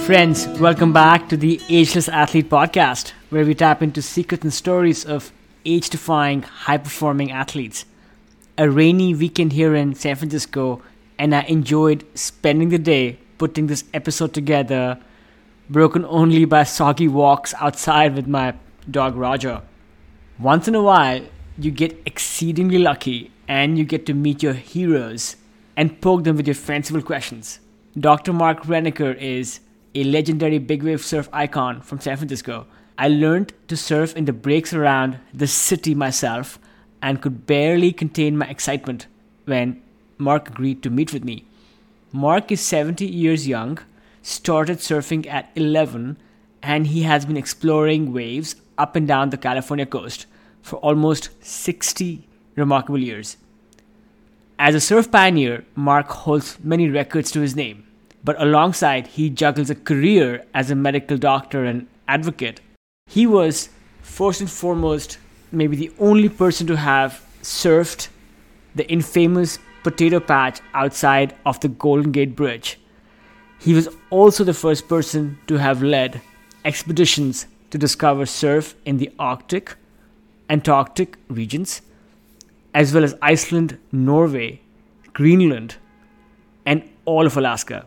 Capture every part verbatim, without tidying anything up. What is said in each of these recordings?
Friends, welcome back to the Ageless Athlete Podcast, where we tap into secrets and stories of age-defying, high-performing athletes. A rainy weekend here in San Francisco, and I enjoyed spending the day putting this episode together, broken only by soggy walks outside with my dog Roger. Once in a while, you get exceedingly lucky and you get to meet your heroes and poke them with your fanciful questions. Doctor Mark Renneker is a legendary big wave surf icon from San Francisco. I learned to surf in the breaks around the city myself and could barely contain my excitement when Mark agreed to meet with me. Mark is seventy years young, started surfing at eleven, and he has been exploring waves up and down the California coast for almost sixty remarkable years. As a surf pioneer, Mark holds many records to his name. But alongside, he juggles a career as a medical doctor and advocate. He was, first and foremost, maybe the only person to have surfed the infamous potato patch outside of the Golden Gate Bridge. He was also the first person to have led expeditions to discover surf in the Arctic, Antarctic regions, as well as Iceland, Norway, Greenland, and all of Alaska.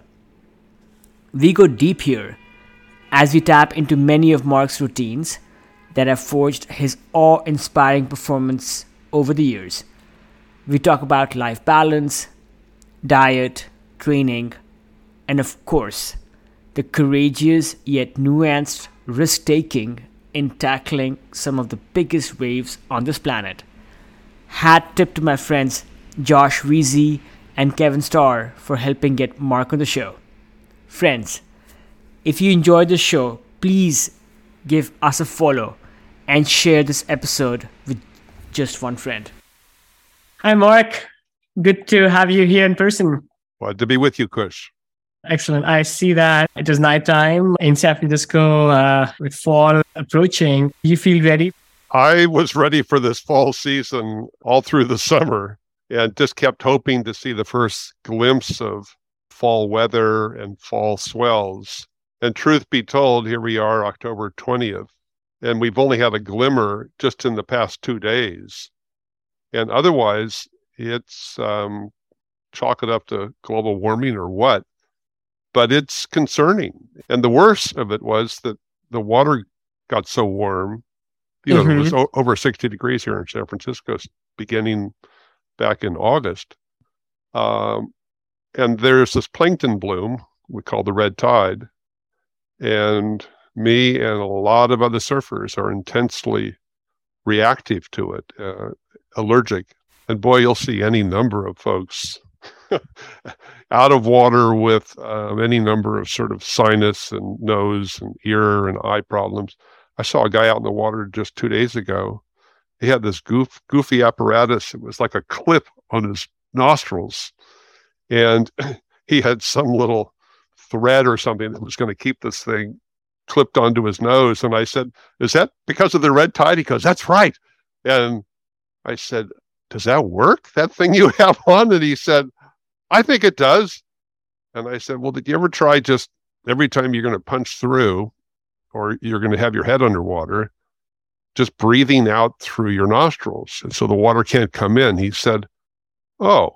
We go deep here as we tap into many of Mark's routines that have forged his awe-inspiring performance over the years. We talk about life balance, diet, training, and of course, the courageous yet nuanced risk-taking in tackling some of the biggest waves on this planet. Hat tip to my friends Josh Weezy and Kevin Starr for helping get Mark on the show. Friends, if you enjoyed the show, please give us a follow and share this episode with just one friend. Hi, Mark. Good to have you here in person. Glad to be with you, Kush. Excellent. I see that it is nighttime in San Francisco uh, with fall approaching. You feel ready? I was ready for this fall season all through the summer and just kept hoping to see the first glimpse of fall weather and fall swells. And truth be told, here we are, October twentieth, and we've only had a glimmer just in the past two days. And otherwise, it's um, chalk it up to global warming or what, but it's concerning. And the worst of it was that the water got so warm, you know, mm-hmm. It was o- over sixty degrees here in San Francisco beginning back in August. Um, And there's this plankton bloom we call the red tide. And me and a lot of other surfers are intensely reactive to it, uh, allergic. And boy, you'll see any number of folks out of water with uh, any number of sort of sinus and nose and ear and eye problems. I saw a guy out in the water just two days ago. He had this goof, goofy apparatus. It was like a clip on his nostrils. And he had some little thread or something that was going to keep this thing clipped onto his nose. And I said, is that because of the red tide? He goes, that's right. And I said, does that work, that thing you have on? And he said, I think it does. And I said, well, did you ever try just every time you're going to punch through or you're going to have your head underwater, just breathing out through your nostrils and so the water can't come in? He said, oh.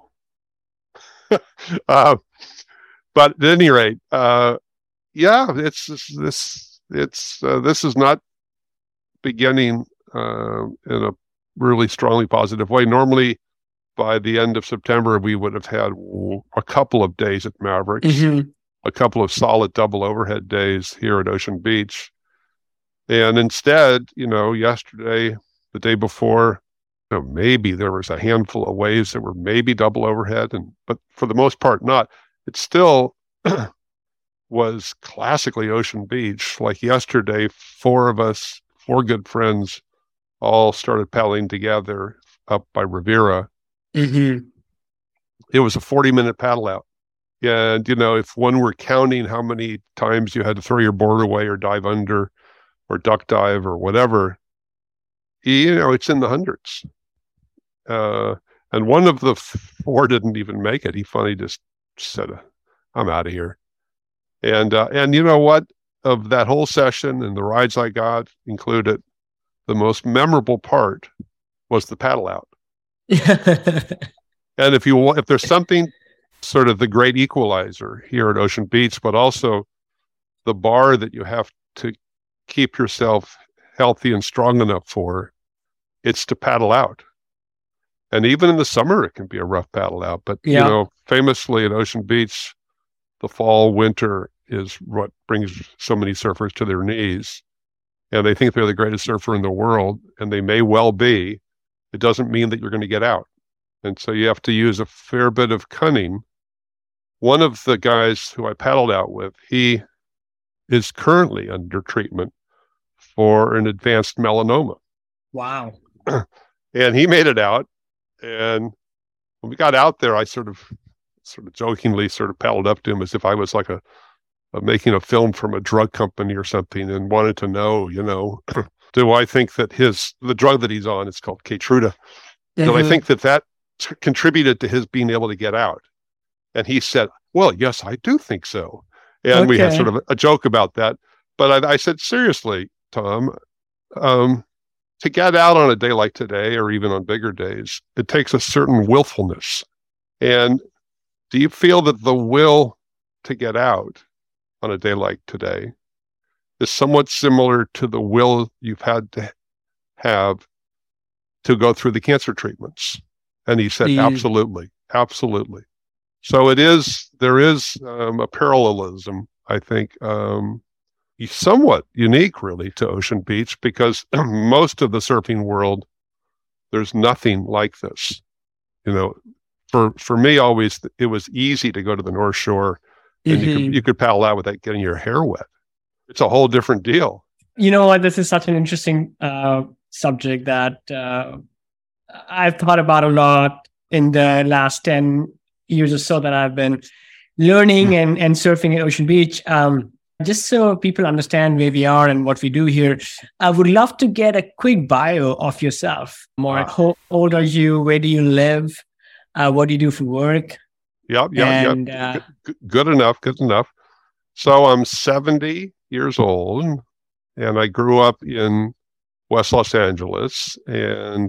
uh, but at any rate, uh, yeah, it's this. It's uh, this is not beginning uh, in a really strongly positive way. Normally, by the end of September, we would have had a couple of days at Mavericks, mm-hmm. a couple of solid double overhead days here at Ocean Beach, and instead, you know, yesterday, the day before. You know, maybe there was a handful of waves that were maybe double overhead, and but for the most part not. It still was classically Ocean Beach. Like yesterday, four of us, four good friends, all started paddling together up by Riviera. Mm-hmm. It was a forty-minute paddle out. And, you know, if one were counting how many times you had to throw your board away or dive under or duck dive or whatever, you know, it's in the hundreds. Uh, and one of the four didn't even make it. He finally just said, I'm out of here. And uh, and you know what? Of that whole session and the rides I got included, the most memorable part was the paddle out. And if you if there's something sort of the great equalizer here at Ocean Beach, but also the bar that you have to keep yourself healthy and strong enough for, it's to paddle out. And even in the summer, it can be a rough paddle out. But, yeah. you know, famously at Ocean Beach, the fall, winter is what brings so many surfers to their knees. And they think they're the greatest surfer in the world, and they may well be. It doesn't mean that you're going to get out. And so you have to use a fair bit of cunning. One of the guys who I paddled out with, he is currently under treatment for an advanced melanoma. Wow. And he made it out. And when we got out there, I sort of sort of jokingly sort of paddled up to him as if I was like a, a making a film from a drug company or something, and wanted to know, you know, do I think that his, the drug that he's on, it's called Keytruda, mm-hmm. do I think that that t- contributed to his being able to get out? And he said, well, yes, I do think so. And okay. we had sort of a, a joke about that. But I, I said, seriously, Tom, um, to get out on a day like today, or even on bigger days, it takes a certain willfulness. And do you feel that the will to get out on a day like today is somewhat similar to the will you've had to have to go through the cancer treatments? And he said, the... absolutely, absolutely. So it is, there is um, a parallelism, I think, um, somewhat unique really to Ocean Beach, because most of the surfing world, there's nothing like this. You know, for, for me, always, it was easy to go to the North Shore and mm-hmm. you could, you could paddle out without getting your hair wet. It's a whole different deal. You know what? This is such an interesting uh, subject that uh, I've thought about a lot in the last ten years or so that I've been learning and, and surfing at Ocean Beach. Um, just so people understand where we are and what we do here, I would love to get a quick bio of yourself. More, wow. How old are you? Where do you live? Uh, what do you do for work? Yep, yep, and, yep. Uh, good, good enough, good enough. So I'm seventy years old, and I grew up in West Los Angeles. And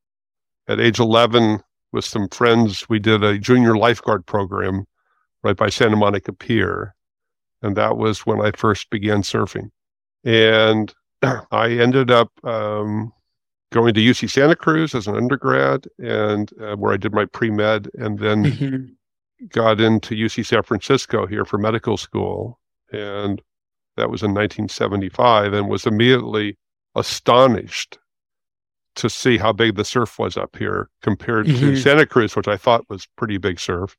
at age eleven, with some friends, we did a junior lifeguard program right by Santa Monica Pier. And that was when I first began surfing. And I ended up um, going to U C Santa Cruz as an undergrad, and uh, where I did my pre-med, and then mm-hmm. got into U C San Francisco here for medical school. And that was in nineteen seventy-five, and was immediately astonished to see how big the surf was up here compared mm-hmm. to Santa Cruz, which I thought was pretty big surf.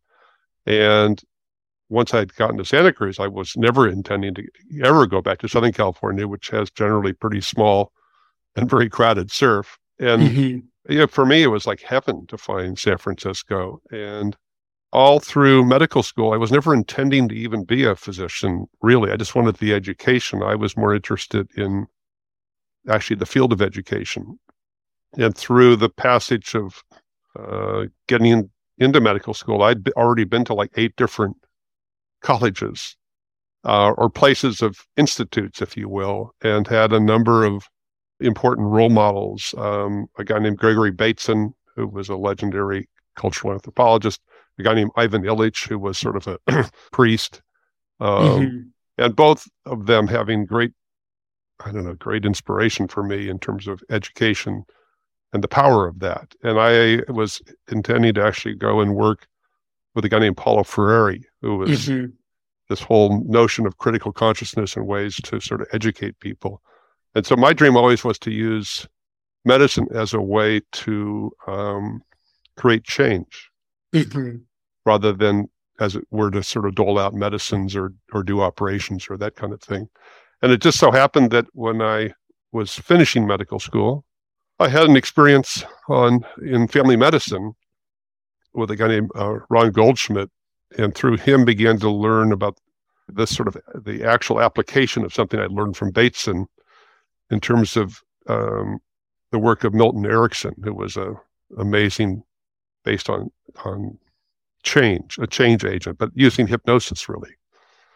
And once I'd gotten to Santa Cruz, I was never intending to ever go back to Southern California, which has generally pretty small and very crowded surf. And mm-hmm. you know, for me, it was like heaven to find San Francisco. And all through medical school, I was never intending to even be a physician, really. I just wanted the education. I was more interested in actually the field of education. And through the passage of uh, getting in, into medical school, I'd be, already been to like eight different colleges uh, or places of institutes, if you will, and had a number of important role models. Um, a guy named Gregory Bateson, who was a legendary cultural anthropologist, a guy named Ivan Illich, who was sort of a priest, um, mm-hmm. and both of them having great, I don't know, great inspiration for me in terms of education and the power of that. And I was intending to actually go and work with a guy named Paulo Freire, who was mm-hmm. this whole notion of critical consciousness and ways to sort of educate people. And so my dream always was to use medicine as a way to um, create change mm-hmm. rather than, as it were, to sort of dole out medicines or or do operations or that kind of thing. And it just so happened that when I was finishing medical school, I had an experience on in family medicine with a guy named uh, Ron Goldschmidt, and through him began to learn about this sort of the actual application of something I learned from Bateson in terms of um, the work of Milton Erickson, who was a amazing, based on on change, a change agent, but using hypnosis really.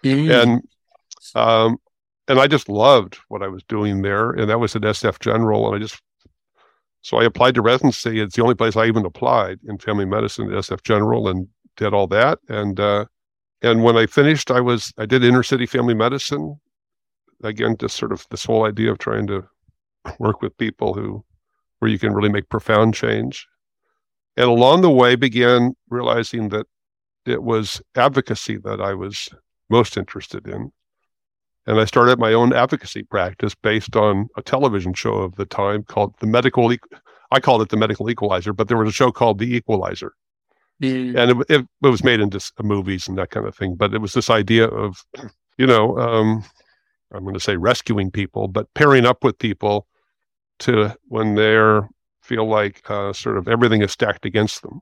Mm. And um, and I just loved what I was doing there. And that was at S F General. And I just, so I applied to residency. It's the only place I even applied in family medicine at S F General, and did all that. And, uh, and when I finished, I was, I did inner city family medicine. Again, just sort of this whole idea of trying to work with people who, where you can really make profound change. And along the way began realizing that it was advocacy that I was most interested in. And I started my own advocacy practice based on a television show of the time called The Medical, e- I called it The Medical Equalizer, but there was a show called The Equalizer. Mm. And it, it, it was made into movies and that kind of thing. But it was this idea of, you know, um, I'm going to say rescuing people, but pairing up with people to when they're feel like uh, sort of everything is stacked against them.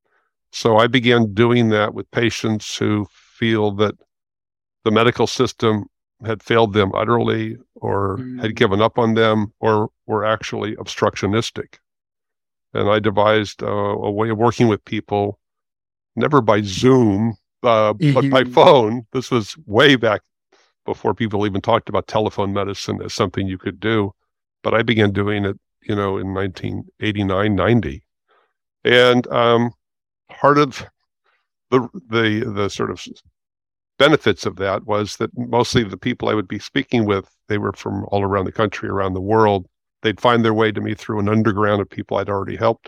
So I began doing that with patients who feel that the medical system had failed them utterly, or mm. had given up on them, or were actually obstructionistic. And I devised uh, a way of working with people, never by Zoom, uh, mm-hmm. but by phone. This was way back before people even talked about telephone medicine as something you could do. But I began doing it, you know, in nineteen eighty-nine, ninety. And um, part of the, the, the sort of benefits of that was that mostly the people I would be speaking with, they were from all around the country, around the world. They'd find their way to me through an underground of people I'd already helped.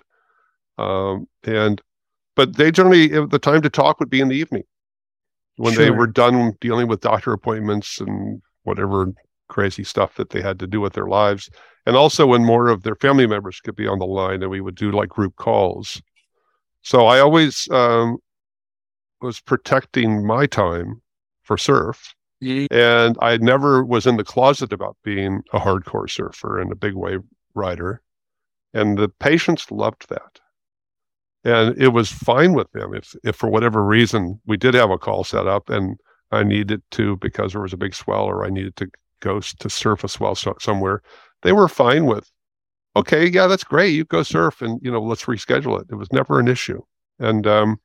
Um, and, but they generally, the time to talk would be in the evening when sure. they were done dealing with doctor appointments and whatever crazy stuff that they had to do with their lives. And also when more of their family members could be on the line, and we would do like group calls. So I always um, was protecting my time for surf. Mm-hmm. And I never was in the closet about being a hardcore surfer and a big wave rider. And the patients loved that. And it was fine with them if, if for whatever reason we did have a call set up and I needed to, because there was a big swell, or I needed to go to surf a swell so, somewhere, they were fine with, okay, yeah, that's great. You go surf and, you know, let's reschedule it. It was never an issue. And um,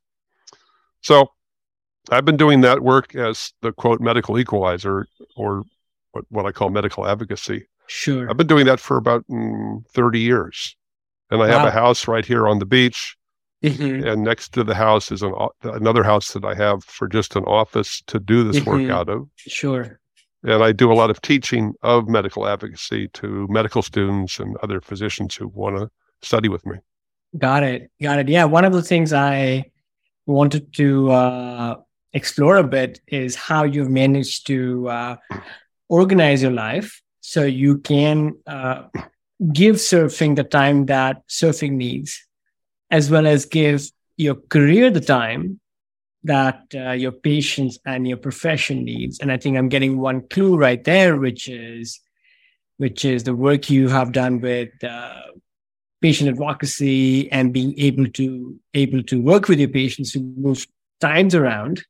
so I've been doing that work as the quote medical equalizer, or what, what I call medical advocacy. Sure. I've been doing that for about mm, thirty years. And I wow. have a house right here on the beach. Mm-hmm. And next to the house is an, another house that I have for just an office to do this mm-hmm. work out of. Sure. And I do a lot of teaching of medical advocacy to medical students and other physicians who want to study with me. Got it. Got it. Yeah. One of the things I wanted to uh, explore a bit is how you've managed to uh, organize your life so you can uh, give surfing the time that surfing needs, as well as give your career the time that uh, your patients and your profession needs. And I think I'm getting one clue right there, which is, which is the work you have done with uh, patient advocacy and being able to able to work with your patients who move times around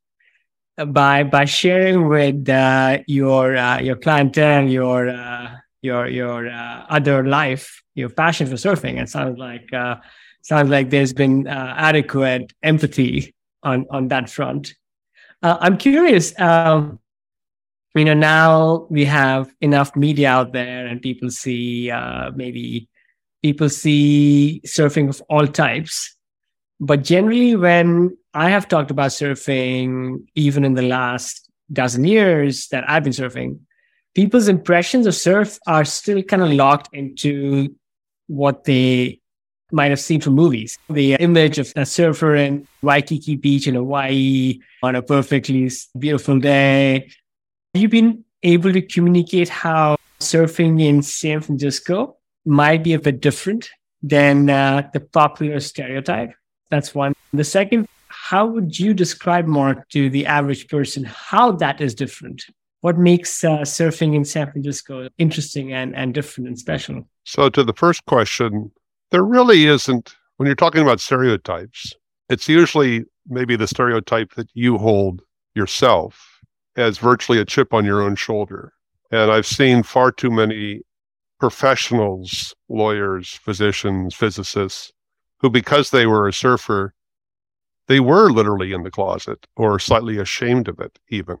by by sharing with uh, your uh, your clientele, your uh, your your uh, other life, your passion for surfing. It sounds like uh, sounds like there's been uh, adequate empathy on on that front. Uh, I'm curious. Um, you know, now we have enough media out there, and people see uh, maybe people see surfing of all types. But generally, when I have talked about surfing, even in the last dozen years that I've been surfing, people's impressions of surf are still kind of locked into what they might have seen from movies. The image of a surfer in Waikiki Beach in Hawaii on a perfectly beautiful day. Have you been able to communicate how surfing in San Francisco might be a bit different than uh, the popular stereotype? That's one. The second, how would you describe, Mark, to the average person how that is different? What makes uh, surfing in San Francisco interesting and, and different and special? So to the first question, there really isn't, when you're talking about stereotypes, it's usually maybe the stereotype that you hold yourself as virtually a chip on your own shoulder. And I've seen far too many professionals, lawyers, physicians, physicists, who, because they were a surfer, they were literally in the closet or slightly ashamed of it even.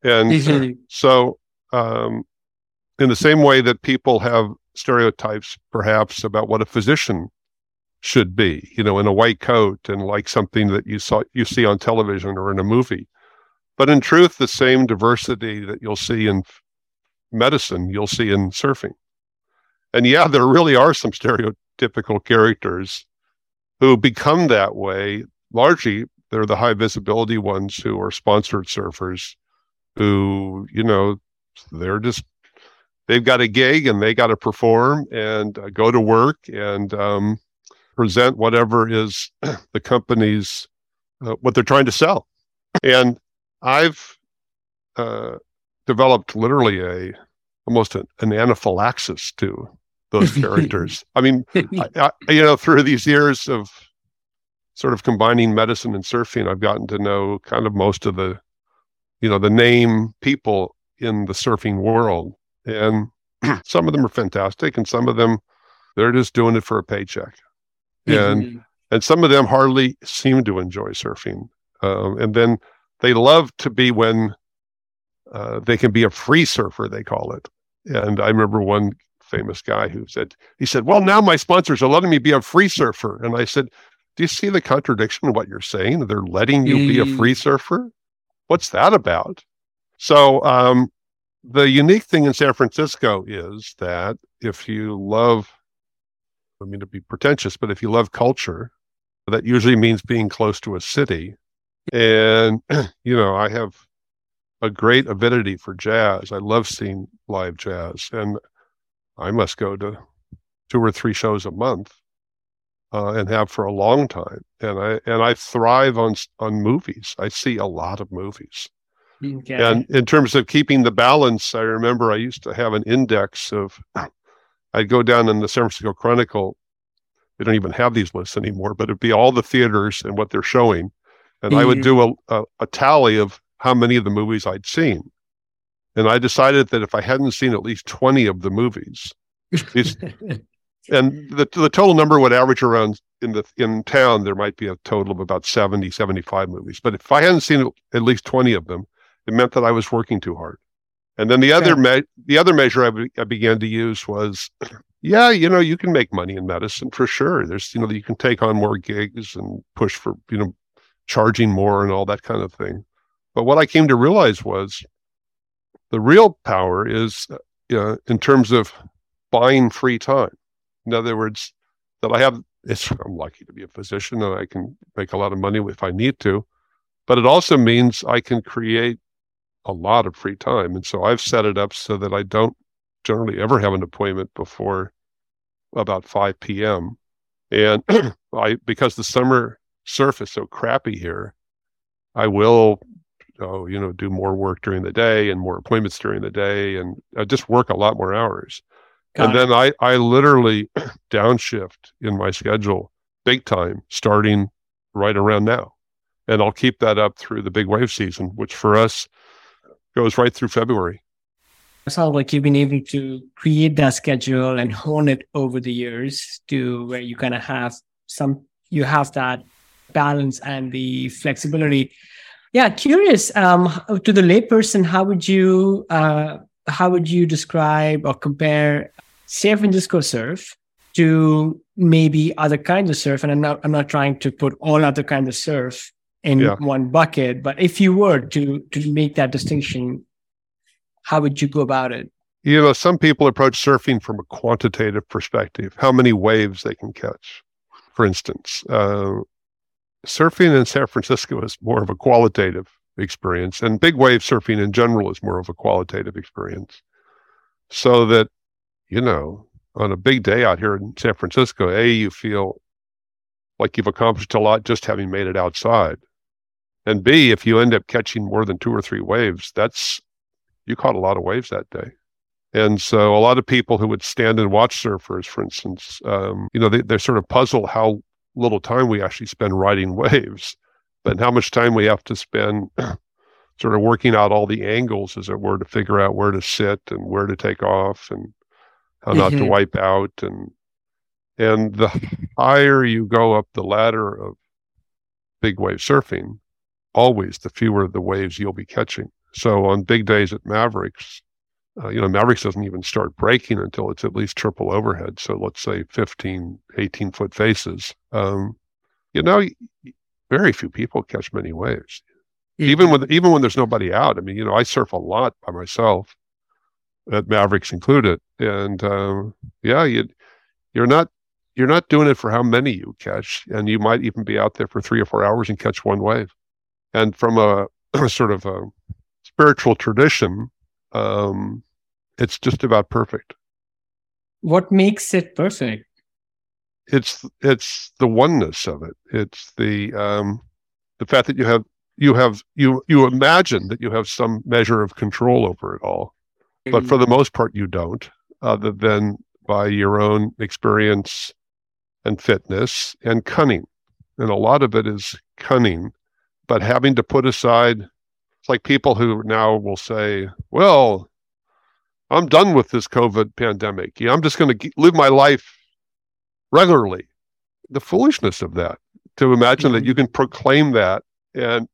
And Mhm. so, um, in the same way that people have stereotypes, perhaps, about what a physician should be, you know, in a white coat and like something that you saw you see on television or in a movie. But in truth, the same diversity that you'll see in medicine, you'll see in surfing. And yeah, there really are some stereotypical characters who become that way. Largely, they're the high visibility ones who are sponsored surfers who, you know, they're just, they've got a gig and they got to perform and uh, go to work and um, present whatever is the company's, uh, what they're trying to sell. And I've uh, developed literally a, almost an, an anaphylaxis to those characters. I mean, I, I, you know, through these years of sort of combining medicine and surfing, I've gotten to know kind of most of the, you know, the name people in the surfing world. And some of them are fantastic, and some of them, they're just doing it for a paycheck. And Mhm. and some of them hardly seem to enjoy surfing. Um, and then they love to be when uh, they can be a free surfer, they call it. And I remember one famous guy who said, he said, well, now my sponsors are letting me be a free surfer. And I said, do you see the contradiction in what you're saying? They're letting you be a free surfer? What's that about? So um, the unique thing in San Francisco is that if you love, I mean to be pretentious, but if you love culture, that usually means being close to a city. And, you know, I have a great avidity for jazz. I love seeing live jazz. And I must go to two or three shows a month uh, and have for a long time. And I and I thrive on on movies. I see a lot of movies. Okay. And in terms of keeping the balance, I remember I used to have an index of, I'd go down in the San Francisco Chronicle. They don't even have these lists anymore, but it'd be all the theaters and what they're showing. And I would do a, a, a tally of how many of the movies I'd seen. And I decided that if I hadn't seen at least twenty of the movies, these, and the the total number would average around, in the in town, there might be a total of about seventy, seventy-five movies. But if I hadn't seen at least twenty of them, it meant that I was working too hard. And then the Sure. other me- the other measure I, be- I began to use was, yeah, you know, you can make money in medicine for sure. There's, you know, you can take on more gigs and push for, you know, charging more and all that kind of thing. But what I came to realize was the real power is uh, in terms of buying free time. In other words, that I have, it's, I'm lucky to be a physician and I can make a lot of money if I need to, but it also means I can create a lot of free time. And so I've set it up so that I don't generally ever have an appointment before about five p.m. And I, because the summer surf is so crappy here, I will, oh, you know, do more work during the day and more appointments during the day, and I just work a lot more hours. Got and it. then I, I literally downshift in my schedule big time, starting right around now. And I'll keep that up through the big wave season, which for us goes right through February. It sounds like you've been able to create that schedule and hone it over the years to where you kind of have some, you have that balance and the flexibility. Yeah, curious, um, to the layperson, how would you, uh, how would you describe or compare San Francisco surf to maybe other kinds of surf? And I'm not, I'm not trying to put all other kinds of surf in Yeah. one bucket, but if you were to to make that distinction, how would you go about it? You know, some people approach surfing from a quantitative perspective, how many waves they can catch. For instance, uh, surfing in San Francisco is more of a qualitative experience, and big wave surfing in general is more of a qualitative experience. So that, you know, on a big day out here in San Francisco, A, you feel like you've accomplished a lot just having made it outside. And B, if you end up catching more than two or three waves, that's, you caught a lot of waves that day. And so a lot of people who would stand and watch surfers, for instance, um, you know, they, they're sort of puzzled how little time we actually spend riding waves, but how much time we have to spend sort of working out all the angles, as it were, to figure out where to sit and where to take off and how not Mm-hmm. to wipe out. And, and the higher you go up the ladder of big wave surfing, always the fewer the waves you'll be catching. So on big days at Mavericks, uh, you know, Mavericks doesn't even start breaking until it's at least triple overhead. So let's say fifteen, eighteen foot faces. Um, you know, very few people catch many waves. Mm-hmm. Even when even when there's nobody out. I mean, you know, I surf a lot by myself, at Mavericks included, and um, yeah, you you're not you're not doing it for how many you catch, and you might even be out there for three or four hours and catch one wave. And from a, a sort of a spiritual tradition, um, it's just about perfect. What makes it perfect? It's it's the oneness of it. It's the um, the fact that you have you have you you imagine that you have some measure of control over it all, but for the most part you don't, other than by your own experience and fitness and cunning. And a lot of it is cunning, but having to put aside, it's like people who now will say, well, I'm done with this COVID pandemic. Yeah, I'm just going to live my life regularly. The foolishness of that, to imagine mm-hmm. that you can proclaim that and,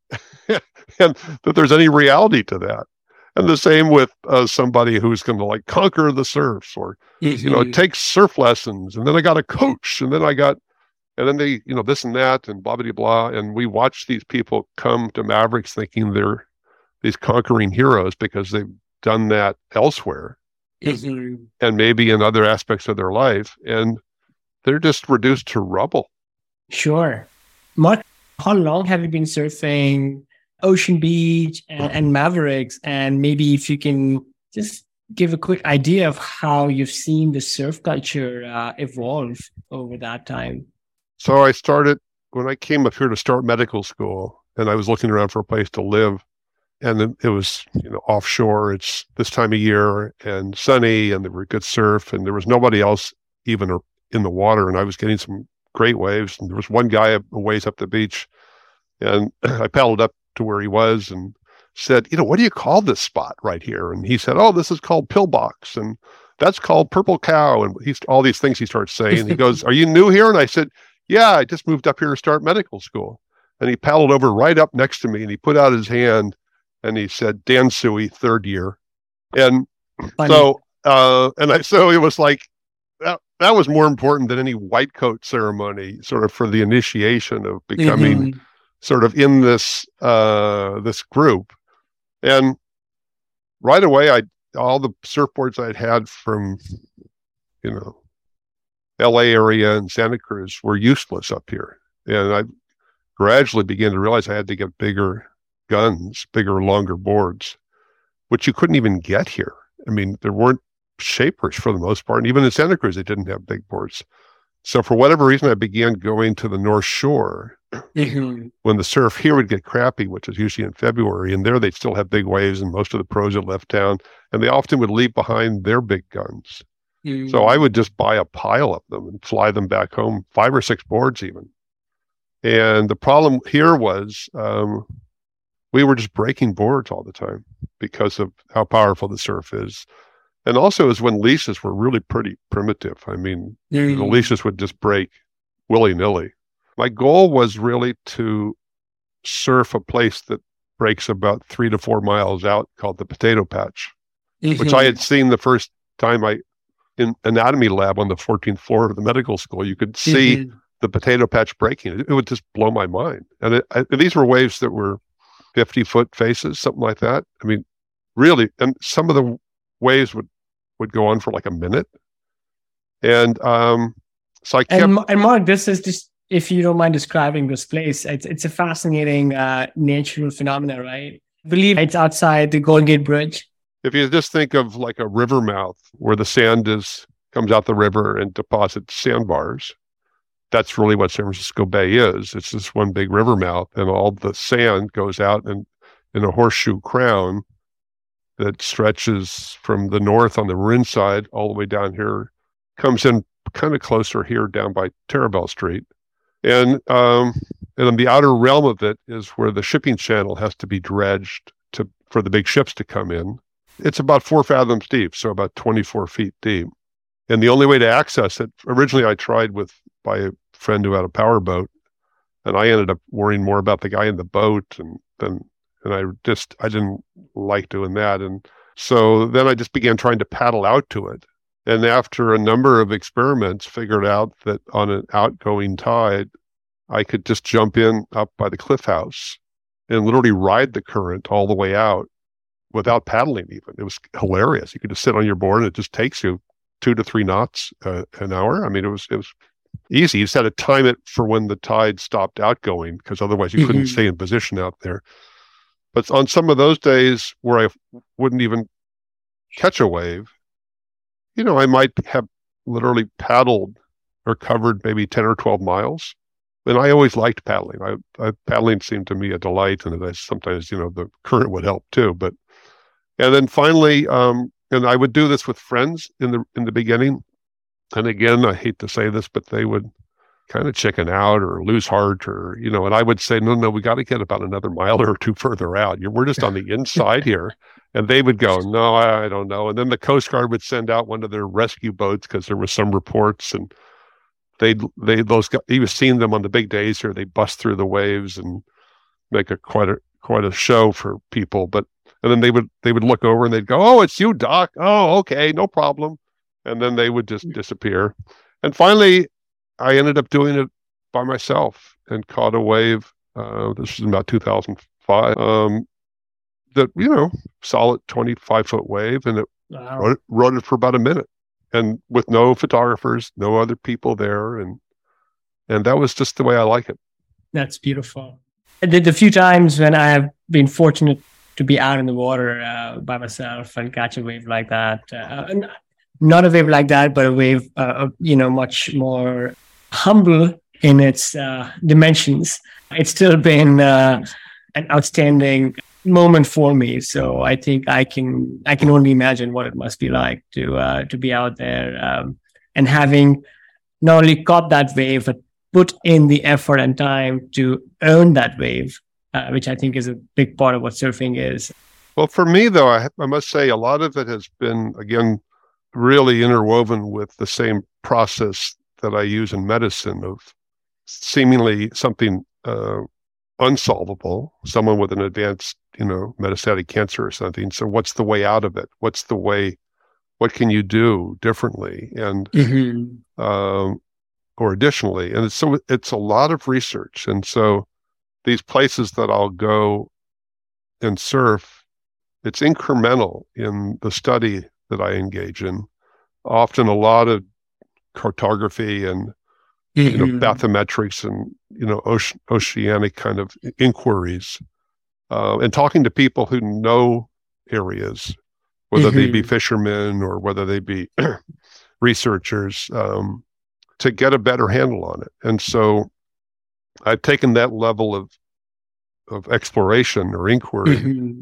and that there's any reality to that. And the same with uh, somebody who's going to like conquer the surf or, mm-hmm. you know, take surf lessons. And then I got a coach and then I got, and then they, you know, this and that and blah, blah, blah. And we watch these people come to Mavericks thinking they're these conquering heroes because they've done that elsewhere mm-hmm. and maybe in other aspects of their life. And they're just reduced to rubble. Sure. Mark, how long have you been surfing Ocean Beach and, and Mavericks? And maybe if you can just give a quick idea of how you've seen the surf culture uh, evolve over that time. So I started, when I came up here to start medical school, and I was looking around for a place to live, and it was, you know, offshore. It's this time of year and sunny, and there were good surf, and there was nobody else even in the water, and I was getting some great waves. And there was one guy a ways up the beach, and I paddled up to where he was and said, you know, what do you call this spot right here? And he said, oh, this is called Pillbox, and that's called Purple Cow, and he's all these things he starts saying. He goes, are you new here? And I said, yeah, I just moved up here to start medical school. And he paddled over right up next to me, and he put out his hand, and he said, Dan Suey, third year. And Funny. so, uh, and I, so it was like, that, that was more important than any white coat ceremony, sort of for the initiation of becoming mm-hmm. sort of in this, uh, this group. And right away, I, all the surfboards I'd had from, you know, L A area and Santa Cruz were useless up here. And I gradually began to realize I had to get bigger guns, bigger, longer boards, which you couldn't even get here. I mean, there weren't shapers for the most part. And even in Santa Cruz, they didn't have big boards. So for whatever reason, I began going to the North Shore mm-hmm. when the surf here would get crappy, which is usually in February. And there they'd still have big waves, and most of the pros had left town. And they often would leave behind their big guns. Mm-hmm. So I would just buy a pile of them and fly them back home, five or six boards even. And the problem here was um, we were just breaking boards all the time because of how powerful the surf is. And also is when leashes were really pretty primitive. I mean, mm. the leashes would just break willy-nilly. My goal was really to surf a place that breaks about three to four miles out called the Potato Patch, mm-hmm. which I had seen the first time I, in anatomy lab on the fourteenth floor of the medical school, you could see mm-hmm. the Potato Patch breaking. It, it would just blow my mind. And it, I, these were waves that were fifty foot faces, something like that. I mean, really, and some of the waves would, would go on for like a minute. And um, so I kept... And, and Mark, this is just, if you don't mind describing this place, it's it's a fascinating uh, natural phenomena, right? I believe it's outside the Golden Gate Bridge. If you just think of like a river mouth where the sand is comes out the river and deposits sandbars, that's really what San Francisco Bay is. It's this one big river mouth, and all the sand goes out in, in a horseshoe crown that stretches from the north on the Marin side all the way down here, comes in kind of closer here down by Tarabell Street. And um, and in the outer realm of it is where the shipping channel has to be dredged to for the big ships to come in. It's about four fathoms deep, so about twenty-four feet deep. And the only way to access it, originally I tried with by a friend who had a power boat, and I ended up worrying more about the guy in the boat and than And I just, I didn't like doing that. And so then I just began trying to paddle out to it. And after a number of experiments, figured out that on an outgoing tide, I could just jump in up by the cliff house and literally ride the current all the way out without paddling even. It was hilarious. You could just sit on your board and it just takes you two to three knots uh, an hour. I mean, it was it was easy. You just had to time it for when the tide stopped outgoing, because otherwise you couldn't mm-hmm. stay in position out there. But on some of those days where I wouldn't even catch a wave, you know, I might have literally paddled or covered maybe ten or twelve miles. And I always liked paddling. I, I paddling seemed to me a delight, and I, sometimes, you know, the current would help too. But and then finally, um, and I would do this with friends in the in the beginning. And again, I hate to say this, but they would kind of chicken out or lose heart, or, you know, and I would say, no, no, we got to get about another mile or two further out. You're, we're just on the inside here. And they would go, no, I, I don't know. And then the Coast Guard would send out one of their rescue boats, because there were some reports, and they they those guys, he was seeing them on the big days here. They bust through the waves and make a quite a quite a show for people. But and then they would they would look over and they'd go, oh, it's you, Doc. Oh, okay, no problem. And then they would just disappear. And finally, I ended up doing it by myself and caught a wave. Uh, this was about two thousand five. Um, that, you know, solid twenty-five foot wave, and it wow. rode, rode it for about a minute, and with no photographers, no other people there, and and that was just the way I like it. That's beautiful. The, the few times when I have been fortunate to be out in the water uh, by myself and catch a wave like that, uh, not a wave like that, but a wave, uh, you know, much more humble in its uh, dimensions, it's still been uh, an outstanding moment for me. So I think I can I can only imagine what it must be like to uh, to be out there um, and having not only caught that wave, but put in the effort and time to earn that wave, uh, which I think is a big part of what surfing is. Well, for me, though, I, I must say a lot of it has been, again, really interwoven with the same process that I use in medicine of seemingly something uh, unsolvable, someone with an advanced, you know, metastatic cancer or something. So what's the way out of it? What's the way, what can you do differently? And, mm-hmm. um, or additionally, and so it's a lot of research. And so these places that I'll go and surf, it's incremental in the study that I engage in. Often a lot of cartography and mm-hmm. you know, bathymetrics and, you know, ocean, oceanic kind of inquiries, uh, and talking to people who know areas, whether mm-hmm. they be fishermen or whether they be researchers, um, to get a better handle on it. And so I've taken that level of of exploration or inquiry mm-hmm.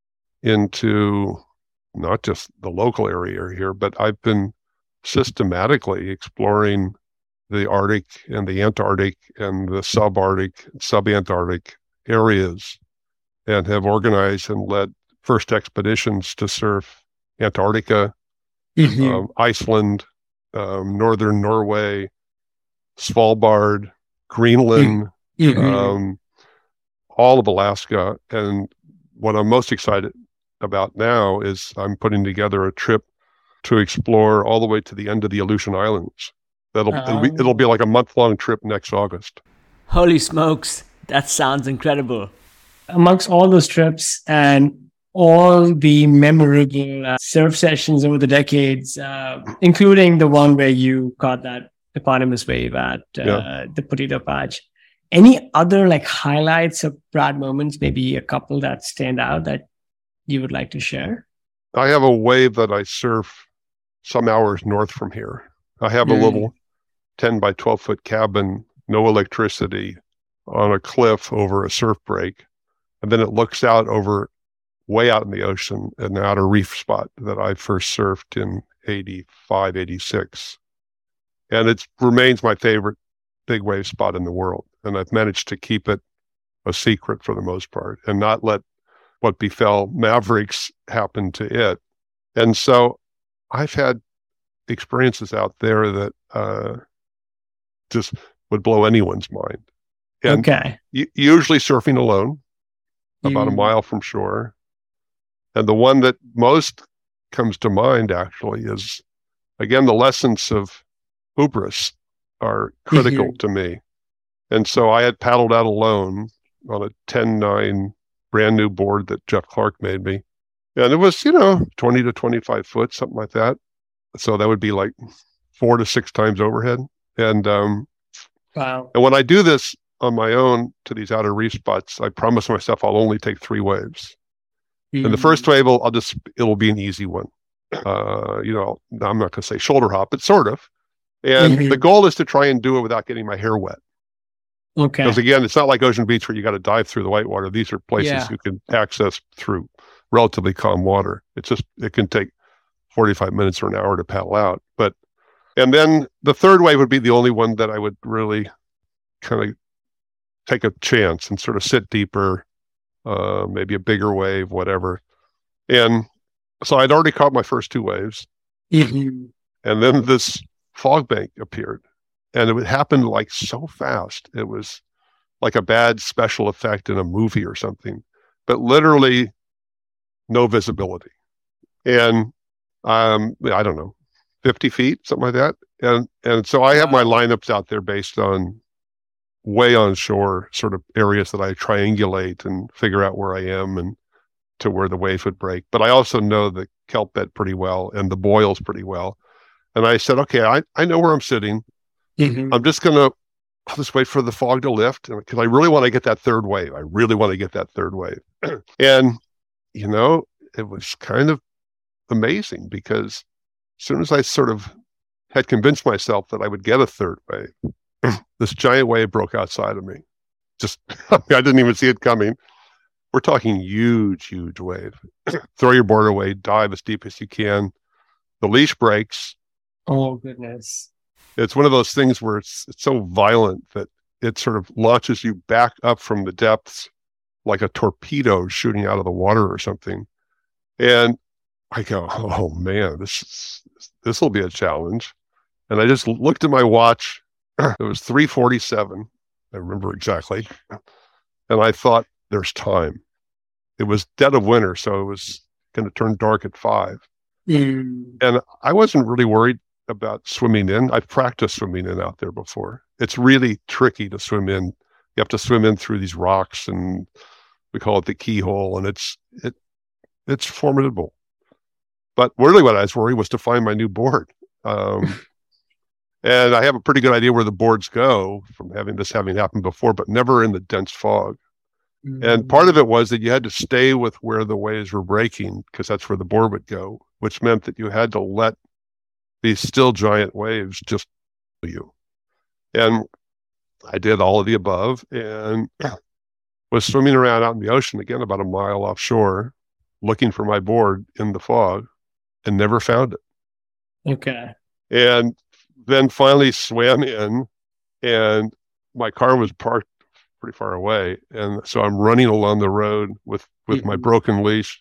into not just the local area here, but I've been systematically exploring the Arctic and the Antarctic and the subarctic, subantarctic areas, and have organized and led first expeditions to surf Antarctica, mm-hmm. um, Iceland, um, northern Norway, Svalbard, Greenland, mm-hmm. um, all of Alaska. And what I'm most excited about now is I'm putting together a trip to explore all the way to the end of the Aleutian Islands. That'll oh. it'll, be, it'll be like a month-long trip next August. Holy smokes, that sounds incredible. Amongst all those trips and all the memorable uh, surf sessions over the decades, uh, including the one where you caught that eponymous wave at uh, yeah. the Potato Patch, any other like highlights or proud moments, maybe a couple that stand out that you would like to share? I have a wave that I surf some hours north from here. I have mm. a little ten by twelve foot cabin, no electricity, on a cliff over a surf break. And then it looks out over, way out in the ocean, an outer reef spot that I first surfed in eighty-five, eighty-six. And it remains my favorite big wave spot in the world. And I've managed to keep it a secret for the most part and not let what befell Mavericks happen to it. And so I've had experiences out there that uh, just would blow anyone's mind. And okay. y- usually surfing alone. about Mm. a mile from shore. And the one that most comes to mind, actually, is, again, the lessons of hubris are critical Mhm. to me. And so I had paddled out alone on a ten nine brand new board that Jeff Clark made me. And it was, you know, twenty to twenty-five foot, something like that. So that would be like four to six times overhead. And um, Wow. and when I do this on my own to these outer reef spots, I promise myself I'll only take three waves. And the first wave, will, I'll just, it'll be an easy one. Uh, you know, I'm not going to say shoulder hop, but sort of. And Mhm. the goal is to try and do it without getting my hair wet. Okay. Because again, it's not like Ocean Beach where you got to dive through the whitewater. These are places Yeah. you can access through relatively calm water. It's just, it can take forty-five minutes or an hour to paddle out. But, and then the third wave would be the only one that I would really kind of take a chance and sort of sit deeper, uh, maybe a bigger wave, whatever. And so I'd already caught my first two waves. Mhm. And then this fog bank appeared. And it happened like so fast. It was like a bad special effect in a movie or something, but literally no visibility. And um, I don't know, fifty feet, something like that. And and so I have my lineups out there based on way on shore sort of areas that I triangulate and figure out where I am and to where the wave would break. But I also know the kelp bed pretty well and the boils pretty well. And I said, okay, I, I know where I'm sitting. Mhm. I'm just going to I'll just wait for the fog to lift because I really want to get that third wave. I really want to get that third wave. And, you know, it was kind of amazing because as soon as I sort of had convinced myself that I would get a third wave, this giant wave broke outside of me. Just, I, mean, I didn't even see it coming. We're talking huge, huge wave. Throw your board away, dive as deep as you can. The leash breaks. Oh, goodness. It's one of those things where it's, it's so violent that it sort of launches you back up from the depths like a torpedo shooting out of the water or something. And I go, oh man, this is, this will be a challenge. And I just looked at my watch. It was three forty-seven. I remember exactly. And I thought, there's time. It was dead of winter, so it was going to turn dark at five. Mm. And I wasn't really worried about swimming in. I've practiced swimming in out there before. It's really tricky to swim in. You have to swim in through these rocks, and we call it the keyhole, and it's it it's formidable. But really what I was worried was to find my new board. Um, and I have a pretty good idea where the boards go from having this having happened before, but never in the dense fog. Mm. And part of it was that you had to stay with where the waves were breaking because that's where the board would go, which meant that you had to let these still giant waves just you. And I did all of the above and was swimming around out in the ocean again about a mile offshore, looking for my board in the fog and never found it. Okay. And then finally swam in, and my car was parked pretty far away. And so I'm running along the road with, with mm-hmm. my broken leash.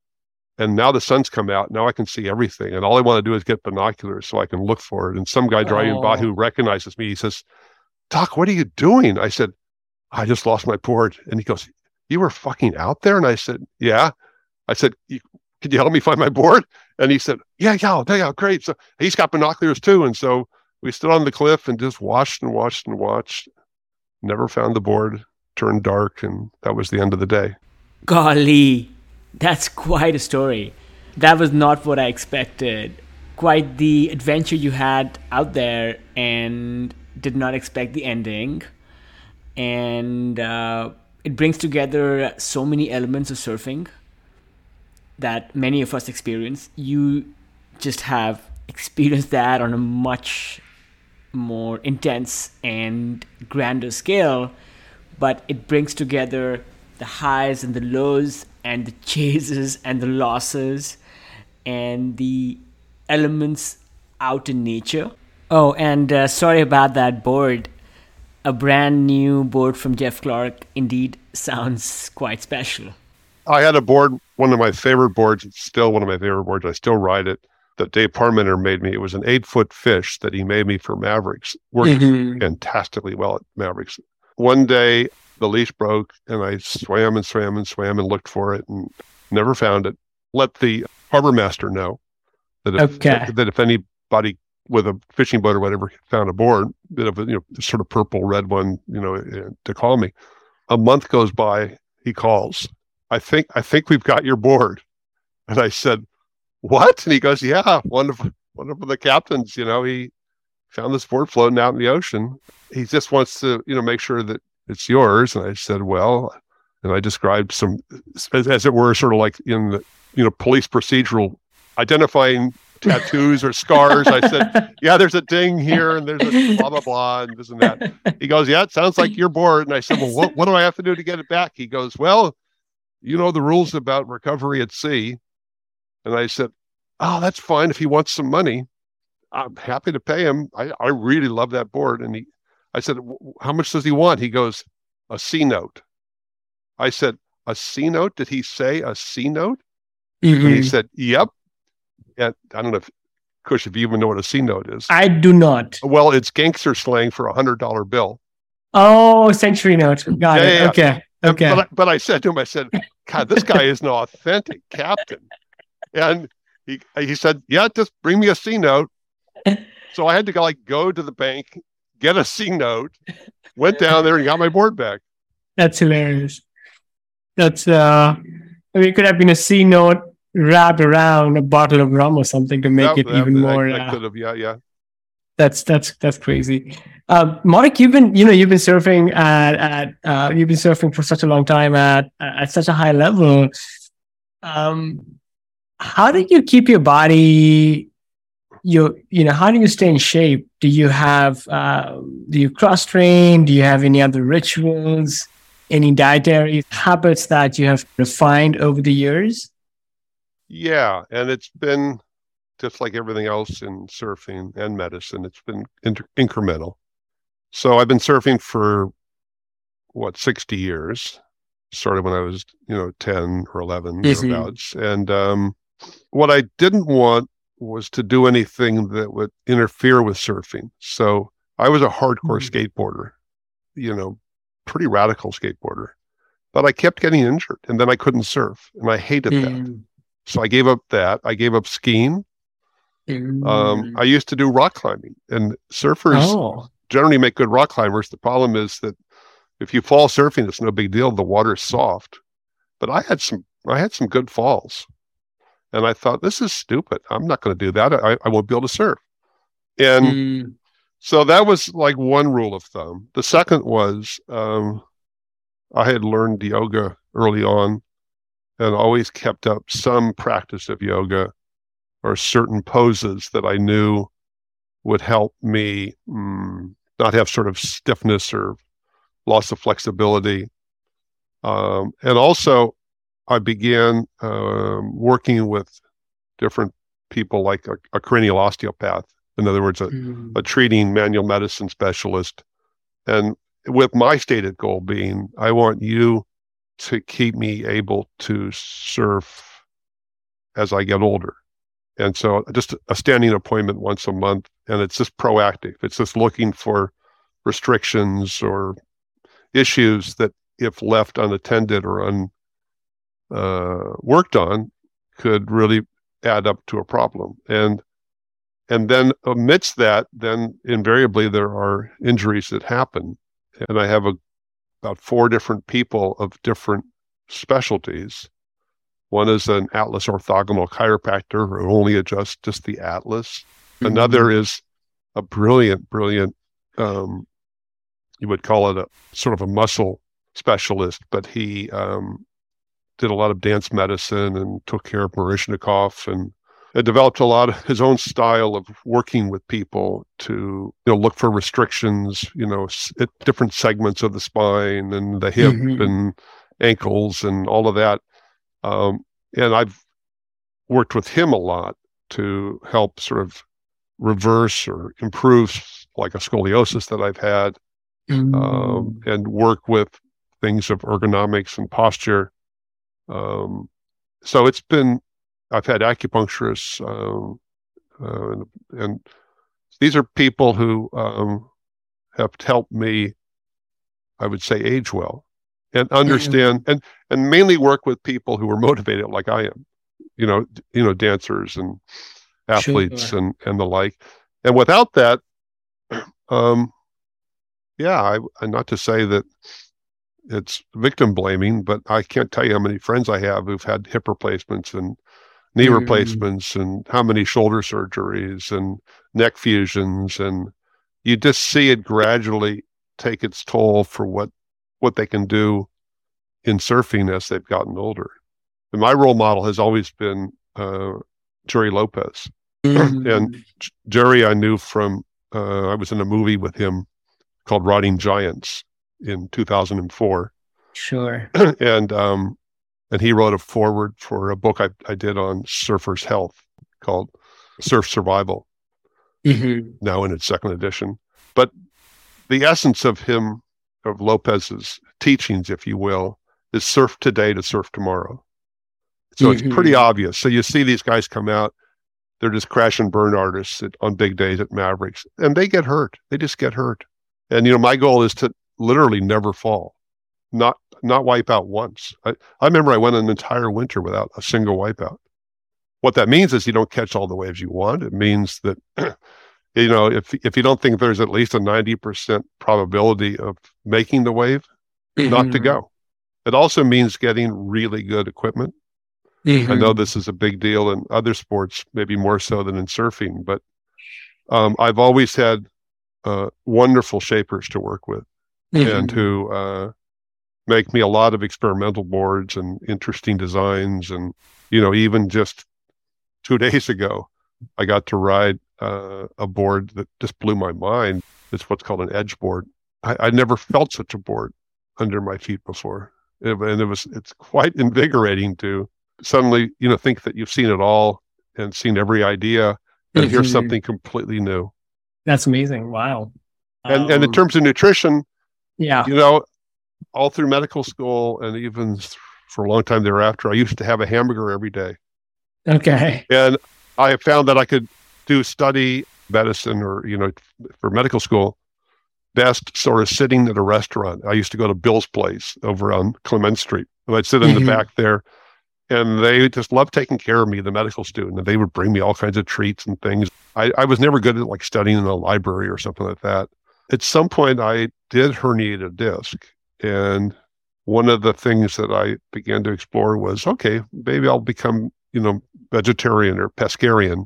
And now the sun's come out. Now I can see everything. And all I want to do is get binoculars so I can look for it. And some guy driving oh. by who recognizes me, he says, Doc, what are you doing? I said, I just lost my board. And he goes, you were fucking out there? And I said, yeah. I said, could you help me find my board? And he said, yeah, yeah, yeah, great. So he's got binoculars too. And so we stood on the cliff and just watched and watched and watched. Never found the board, turned dark, and that was the end of the day. Golly, that's quite a story. That was not what I expected. Quite the adventure you had out there, and did not expect the ending. And uh, it brings together so many elements of surfing that many of us experience. You just have experienced that on a much more intense and grander scale, but it brings together the highs and the lows and the chases and the losses and the elements out in nature. Oh, and uh, sorry about that board. A brand new board from Jeff Clark indeed sounds quite special. I had a board, one of my favorite boards. It's still one of my favorite boards. I still ride it. That Dave Parmenter made me. It was an eight-foot fish that he made me for Mavericks. Worked mm-hmm. fantastically well at Mavericks. One day, the leash broke, and I swam and swam and swam and looked for it and never found it. Let the harbor master know that if Okay. that if anybody with a fishing boat or whatever found a board, bit of a, you know, sort of purple red one, you know, to call me. A month goes by, he calls. I think I think we've got your board. And I said, what? And he goes, yeah, one of one of the captains, you know, he found this board floating out in the ocean. He just wants to, you know, make sure that it's yours. And I said, well, and I described some, as, as it were, sort of like in the, you know, police procedural identifying tattoos or scars. I said, yeah, there's a ding here and there's a blah, blah, blah, and this and that. He goes, yeah, it sounds like you're bored. And I said, well, what, what do I have to do to get it back? He goes, well, you know the rules about recovery at sea. And I said, oh, that's fine. If he wants some money, I'm happy to pay him. I, I really love that board. And he, I said, how much does he want? He goes, a C note. I said, a C note? Did he say a C note? Mm-hmm. And he said, yep. And I don't know if, Kush, if you even know what a C note is. I do not. Well, it's gangster slang for a hundred dollar bill. Oh, century note. Got Yeah, it. yeah, yeah. Okay. Okay. But I, but I said to him, I said, God, this guy is an authentic captain. And he he said, yeah, just bring me a C note. So I had to go, like go to the bank, get a C note, went down there and got my board back. That's hilarious. That's uh I mean, it could have been a C note wrapped around a bottle of rum or something to make That- it that- even I- more. I, uh, could have, yeah, yeah. That's that's that's crazy. Um, Mark, you've been you know you've been surfing at at uh, you've been surfing for such a long time at at such a high level. Um, how do you keep your body? Your you know how do you stay in shape? Do you have uh, do you cross train? Do you have any other rituals? Any dietary habits that you have refined over the years? Yeah, and it's been just like everything else in surfing and medicine, it's been inter- incremental. So I've been surfing for what, sixty years. Started when I was, you know, ten or eleven, Mhm. thereabouts. And um, what I didn't want was to do anything that would interfere with surfing. So I was a hardcore Mhm. skateboarder, you know, pretty radical skateboarder. But I kept getting injured and then I couldn't surf and I hated that. Mm. So I gave up that. I gave up skiing. Um, Mm. I used to do rock climbing, and surfers Oh. generally make good rock climbers. The problem is that if you fall surfing, it's no big deal. The water's soft. But I had some, I had some good falls, and I thought, this is stupid. I'm not going to do that. I, I won't be able to surf. And Mm. so that was like one rule of thumb. The second was um, I had learned yoga early on, and always kept up some practice of yoga or certain poses that I knew would help me mm, not have sort of stiffness or loss of flexibility. Um, and also, I began um, working with different people like a, a cranial osteopath. In other words, a, Mm. a treating manual medicine specialist. And with my stated goal being, I want you to keep me able to surf as I get older. And so just a standing appointment once a month, and it's just proactive. It's just looking for restrictions or issues that if left unattended or un, uh, worked on could really add up to a problem. And and then amidst that, then invariably there are injuries that happen. And I have a, about four different people of different specialties. One is an Atlas orthogonal chiropractor who only adjusts just the Atlas. Mm-hmm. Another is a brilliant, brilliant, um, you would call it a sort of a muscle specialist, but he um, did a lot of dance medicine and took care of Marishnikov and had developed a lot of his own style of working with people to, you know, look for restrictions, you know, at different segments of the spine and the hip Mhm. and ankles and all of that. Um, and I've worked with him a lot to help sort of reverse or improve like a scoliosis that I've had, Mm. um, and work with things of ergonomics and posture. Um, so it's been, I've had acupuncturists, um, uh, and, and these are people who um, have helped me, I would say, age well. and understand and and mainly work with people who are motivated like I am, you know, you know, dancers and athletes Sure. and and the like. And without that, um, yeah, I, and not to say that it's victim blaming, but I can't tell you how many friends I have who've had hip replacements and knee Mm. replacements and how many shoulder surgeries and neck fusions, and you just see it gradually take its toll for what what they can do in surfing as they've gotten older. And my role model has always been uh, Jerry Lopez. Mm. And J- Jerry I knew from, uh, I was in a movie with him called Riding Giants in two thousand four. Sure. and um, and he wrote a foreword for a book I, I did on surfers' health called Surf Survival, Mm-hmm. now in its second edition. But the essence of him, of Lopez's teachings, if you will, is surf today to surf tomorrow. So Mm-hmm. it's pretty obvious. So you see these guys come out, they're just crash and burn artists at, on big days at Mavericks, and they get hurt. They just get hurt. And, you know, my goal is to literally never fall, not not wipe out once. I, I remember I went an entire winter without a single wipeout. What that means is you don't catch all the waves you want. It means that, you know, if if you don't think there's at least a ninety percent probability of making the wave, Mm-hmm. not to go. It also means getting really good equipment. Mm-hmm. I know this is a big deal in other sports, maybe more so than in surfing, but um, I've always had uh, wonderful shapers to work with Mm-hmm. and who uh, make me a lot of experimental boards and interesting designs. And, you know, even just two days ago, I got to ride uh, a board that just blew my mind. It's what's called an edge board. I, I never felt such a board under my feet before. It, and it was, it's quite invigorating to suddenly, you know, think that you've seen it all and seen every idea, and Mm-hmm. here's something completely new. That's amazing. Wow. And Um, and in terms of nutrition, yeah. you know, all through medical school and even for a long time thereafter, I used to have a hamburger every day. Okay. And I found that I could do study medicine or, you know, for medical school best sort of sitting at a restaurant. I used to go to Bill's Place over on Clement Street, and I'd sit in Mm-hmm. the back there, and they just loved taking care of me, the medical student, and they would bring me all kinds of treats and things. I, I was never good at like studying in a library or something like that. At some point, I did herniate a disc, and one of the things that I began to explore was, okay, maybe I'll become, you know, vegetarian or pescarian.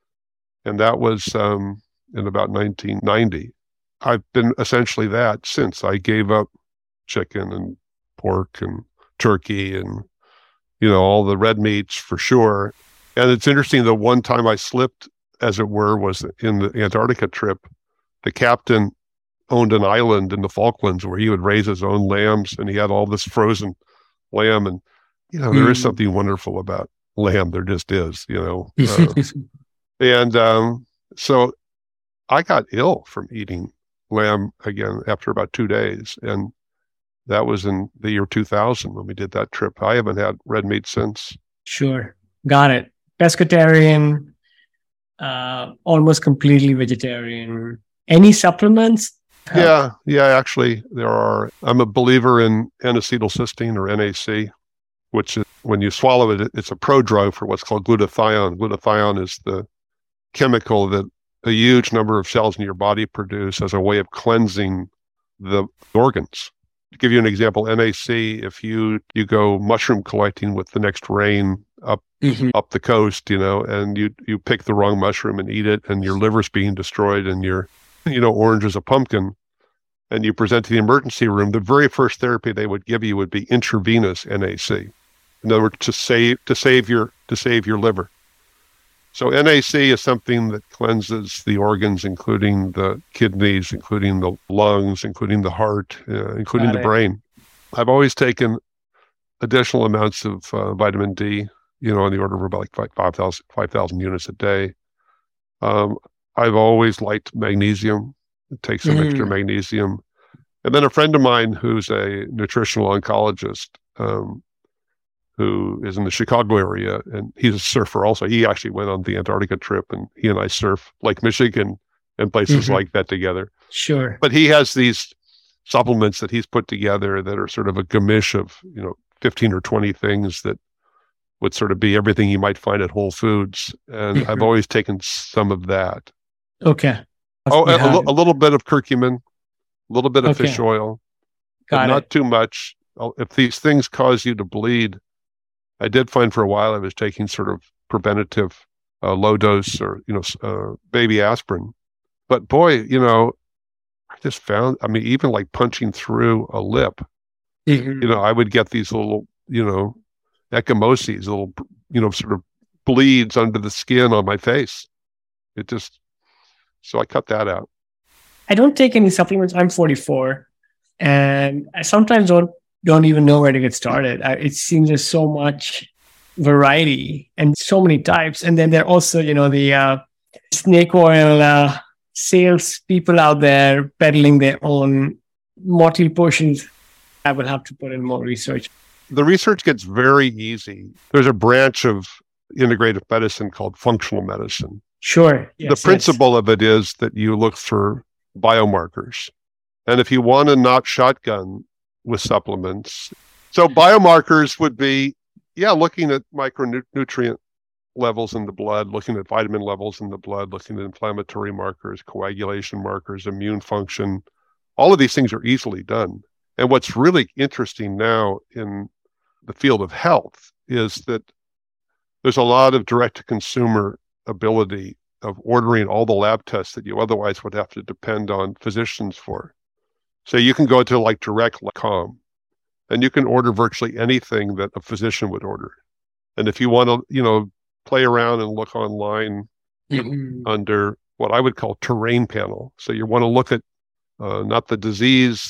And that was um, in about nineteen ninety. I've been essentially that since. I gave up chicken and pork and turkey and, you know, all the red meats for sure. And it's interesting, the one time I slipped, as it were, was in the Antarctica trip. The captain owned an island in the Falklands where he would raise his own lambs, and he had all this frozen lamb. And, you know, there is Mm. something wonderful about lamb. There just is, you know. Uh, and um, so I got ill from eating lamb again after about two days. And that was in the year two thousand when we did that trip. I haven't had red meat since. Sure. Got it. Pescatarian, uh, almost completely vegetarian. Any supplements? Yeah, yeah, actually, there are. I'm a believer in N-acetylcysteine, or N A C, which is, when you swallow it, it's a prodrug for what's called glutathione. Glutathione is the chemical that a huge number of cells in your body produce as a way of cleansing the organs. To give you an example, N A C, if you, you go mushroom collecting with the next rain up Mm-hmm. up the coast, you know, and you you pick the wrong mushroom and eat it, and your liver's being destroyed, and you're, you know, orange as a pumpkin, and you present to the emergency room, the very first therapy they would give you would be intravenous N A C. In other words, to save to save your to save your liver. So N A C is something that cleanses the organs, including the kidneys, including the lungs, including the heart, uh, including Got the it. brain. I've always taken additional amounts of uh, vitamin D, you know, on the order of about like five thousand five thousand units a day. Um, I've always liked magnesium. Take some Mm. extra magnesium. And then a friend of mine who's a nutritional oncologist, um, who is in the Chicago area, and he's a surfer also. He actually went on the Antarctica trip, and he and I surf Lake Michigan and places Mhm. like that together. Sure. But he has these supplements that he's put together that are sort of a gamish of, you know, fifteen or twenty things that would sort of be everything you might find at Whole Foods. And mm-hmm. I've always taken some of that. Okay. Oh, a, a little bit of curcumin, a little bit of okay. fish oil, Got but it. not too much. If these things cause you to bleed, I did find for a while I was taking sort of preventative uh, low dose or, you know, uh, baby aspirin. But boy, you know, I just found, I mean, even like punching through a lip, mm-hmm. you know, I would get these little, you know, ecchymoses, little, you know, sort of bleeds under the skin on my face. It just, so I cut that out. I don't take any supplements. I'm forty-four, and I sometimes don't don't even know where to get started. I, it seems there's so much variety and so many types. And then there are also, you know, the uh, snake oil uh, sales people out there peddling their own motley potions. I will have to put in more research. The research gets very easy. There's a branch of integrative medicine called functional medicine. Sure. Yes, the principle yes. of it is that you look for biomarkers. And if you want to not shotgun with supplements, so biomarkers would be, yeah, looking at micronutrient levels in the blood, looking at vitamin levels in the blood, looking at inflammatory markers, coagulation markers, immune function. All of these things are easily done. And what's really interesting now in the field of health is that there's a lot of direct-to-consumer ability of ordering all the lab tests that you otherwise would have to depend on physicians for. So you can go to like direct dot com and you can order virtually anything that a physician would order. And if you want to, you know, play around and look online mm-hmm. under what I would call terrain panel. So you want to look at uh, not the disease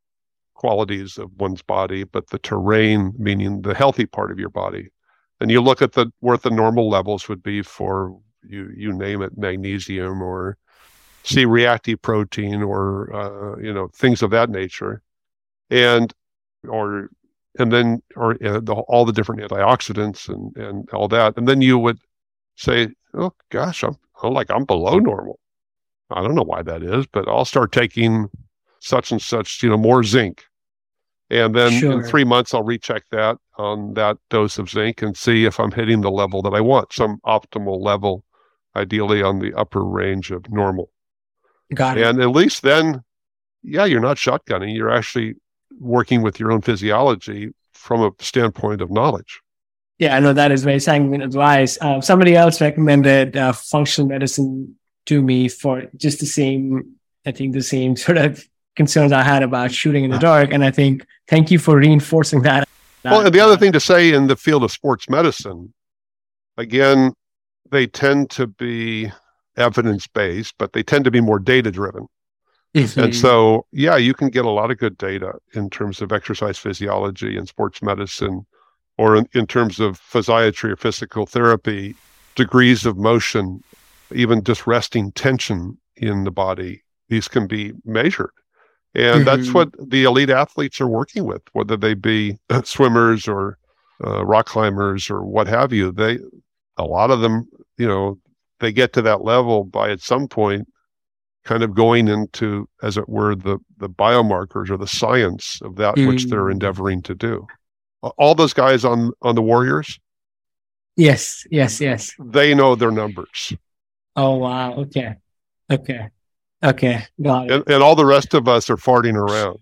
qualities of one's body, but the terrain, meaning the healthy part of your body. And you look at the where the normal levels would be for you, you name it, magnesium or C-reactive protein or, uh, you know, things of that nature. And, or, and then, or uh, the, all the different antioxidants and, and all that. And then you would say, oh gosh, I'm, I'm like, I'm below normal. I don't know why that is, but I'll start taking such and such, you know, more zinc. And then sure. in three months, I'll recheck that on that dose of zinc and see if I'm hitting the level that I want, some optimal level, ideally on the upper range of normal. Got it. And at least then, yeah, you're not shotgunning. You're actually working with your own physiology from a standpoint of knowledge. Yeah, I know that is very sanguine advice. Uh, somebody else recommended uh, functional medicine to me for just the same, I think the same sort of concerns I had about shooting in the dark. And I think, thank you for reinforcing that. Well, and the other thing to say in the field of sports medicine, again, they tend to be evidence-based, but they tend to be more data-driven. Mm-hmm. And so, yeah, you can get a lot of good data in terms of exercise physiology and sports medicine, or in, in terms of physiatry or physical therapy, degrees of motion, even just resting tension in the body. These can be measured. And mm-hmm. that's what the elite athletes are working with, whether they be swimmers or uh, rock climbers or what have you. They, a lot of them, you know, they get to that level by at some point kind of going into, as it were, the, the biomarkers or the science of that mm. which they're endeavoring to do. All those guys on, on the Warriors? Yes, yes, yes. They know their numbers. Oh, wow. Okay. Okay. Okay. Got it. And, and all the rest of us are farting around.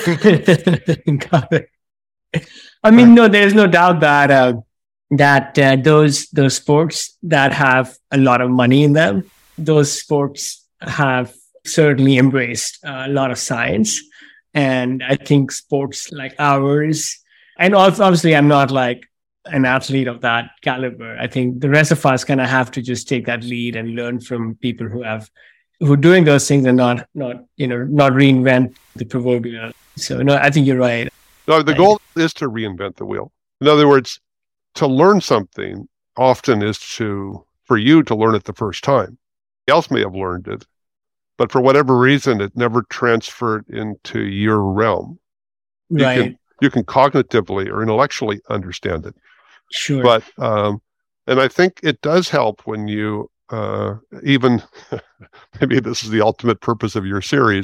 Got it. I mean, no, there's no doubt that uh, that uh, those those sports that have a lot of money in them, those sports have certainly embraced uh, a lot of science. And I think sports like ours, and obviously I'm not like an athlete of that caliber. I think the rest of us kind of have to just take that lead and learn from people who have who are doing those things and not not you know not reinvent the proverbial. So no, I think you're right. No, the goal is to reinvent the wheel. In other words, to learn something often is to for you to learn it the first time. Somebody else may have learned it, but for whatever reason, it never transferred into your realm. You right. Can, you can cognitively or intellectually understand it. Sure. But, um, and I think it does help when you, uh, even, maybe this is the ultimate purpose of your series,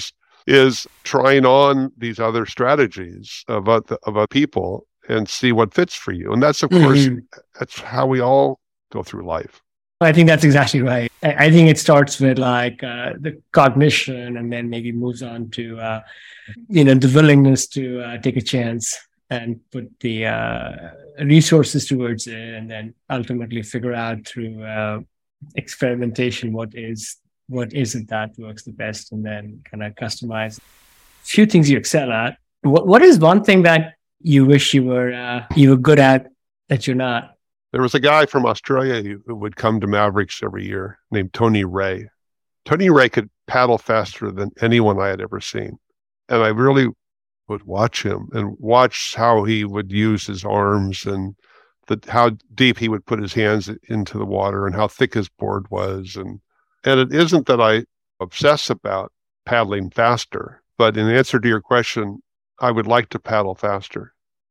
is trying on these other strategies of other, of other people and see what fits for you. And that's, of mm-hmm. course, that's how we all go through life. I think that's exactly right. I think it starts with like uh, the cognition, and then maybe moves on to, uh, you know, the willingness to uh, take a chance and put the uh, resources towards it, and then ultimately figure out through uh, experimentation what is what is it that works the best, and then kind of customize. A few things you excel at. What What is one thing that you wish you were uh, you were good at that you're not? There was a guy from Australia who would come to Mavericks every year named Tony Ray. Tony Ray could paddle faster than anyone I had ever seen. And I really would watch him and watch how he would use his arms, and the, how deep he would put his hands into the water, and how thick his board was. And, and it isn't that I obsess about paddling faster, but in answer to your question, I would like to paddle faster.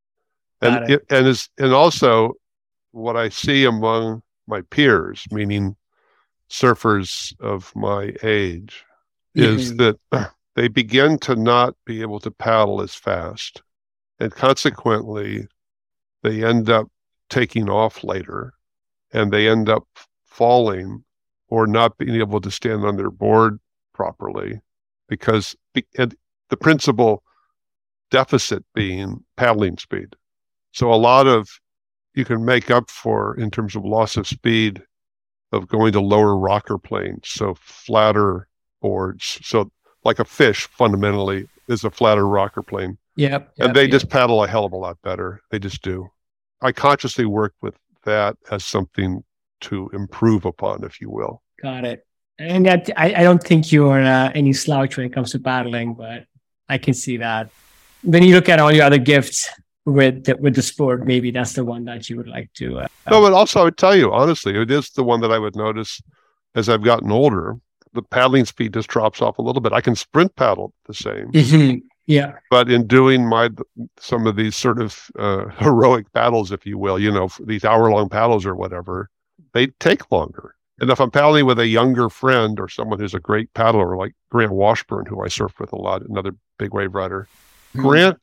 And it. It, and, is, and also, what I see among my peers, meaning surfers of my age, mm-hmm. is that they begin to not be able to paddle as fast. And consequently, they end up taking off later, and they end up falling or not being able to stand on their board properly, because and the principal deficit being paddling speed. So a lot of you can make up for in terms of loss of speed of going to lower rocker planes, so flatter boards. So like a fish fundamentally is a flatter rocker plane. Yep. And yep, they yep. just paddle a hell of a lot better. They just do. I consciously work with that as something to improve upon, if you will. Got it. And that, I, I don't think you're uh, any slouch when it comes to paddling, but I can see that. When you look at all your other gifts, with the, with the sport, maybe that's the one that you would like to. Uh, no, but also I would tell you, honestly, it is the one that I would notice as I've gotten older. The paddling speed just drops off a little bit. I can sprint paddle the same. Mm-hmm. Yeah. But in doing my some of these sort of uh, heroic paddles, if you will, you know, these hour-long paddles or whatever, they take longer. And if I'm paddling with a younger friend or someone who's a great paddler, like Grant Washburn, who I surf with a lot, another big wave rider, mm-hmm. Grant,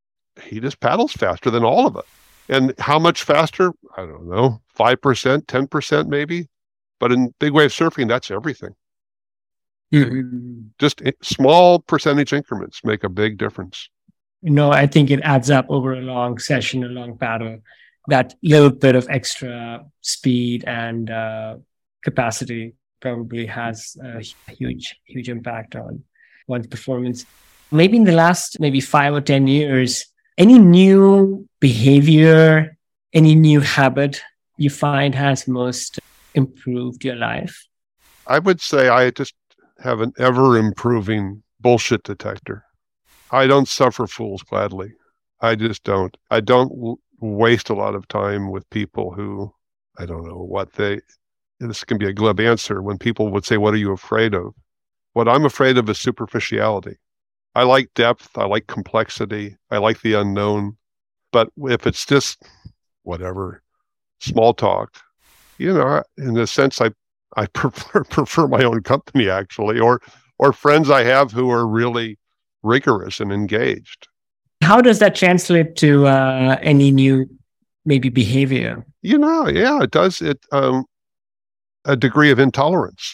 he just paddles faster than all of us. And how much faster? I don't know, five percent, ten percent maybe. But in big wave surfing, that's everything. Mm-hmm. Just small percentage increments make a big difference. You know, I think it adds up over a long session, a long paddle. That little bit of extra speed and uh, capacity probably has a huge, huge impact on one's performance. Maybe in the last maybe five or ten years, any new behavior, any new habit you find has most improved your life? I would say I just have an ever-improving bullshit detector. I don't suffer fools gladly. I just don't. I don't w- waste a lot of time with people who, I don't know what they, this can be a glib answer when people would say, what are you afraid of? What I'm afraid of is superficiality. I like depth. I like complexity. I like the unknown. But if it's just whatever, small talk, you know, in a sense, I I prefer prefer my own company actually, or or friends I have who are really rigorous and engaged. How does that translate to uh, any new maybe behavior? You know, yeah, it does. It um, a degree of intolerance.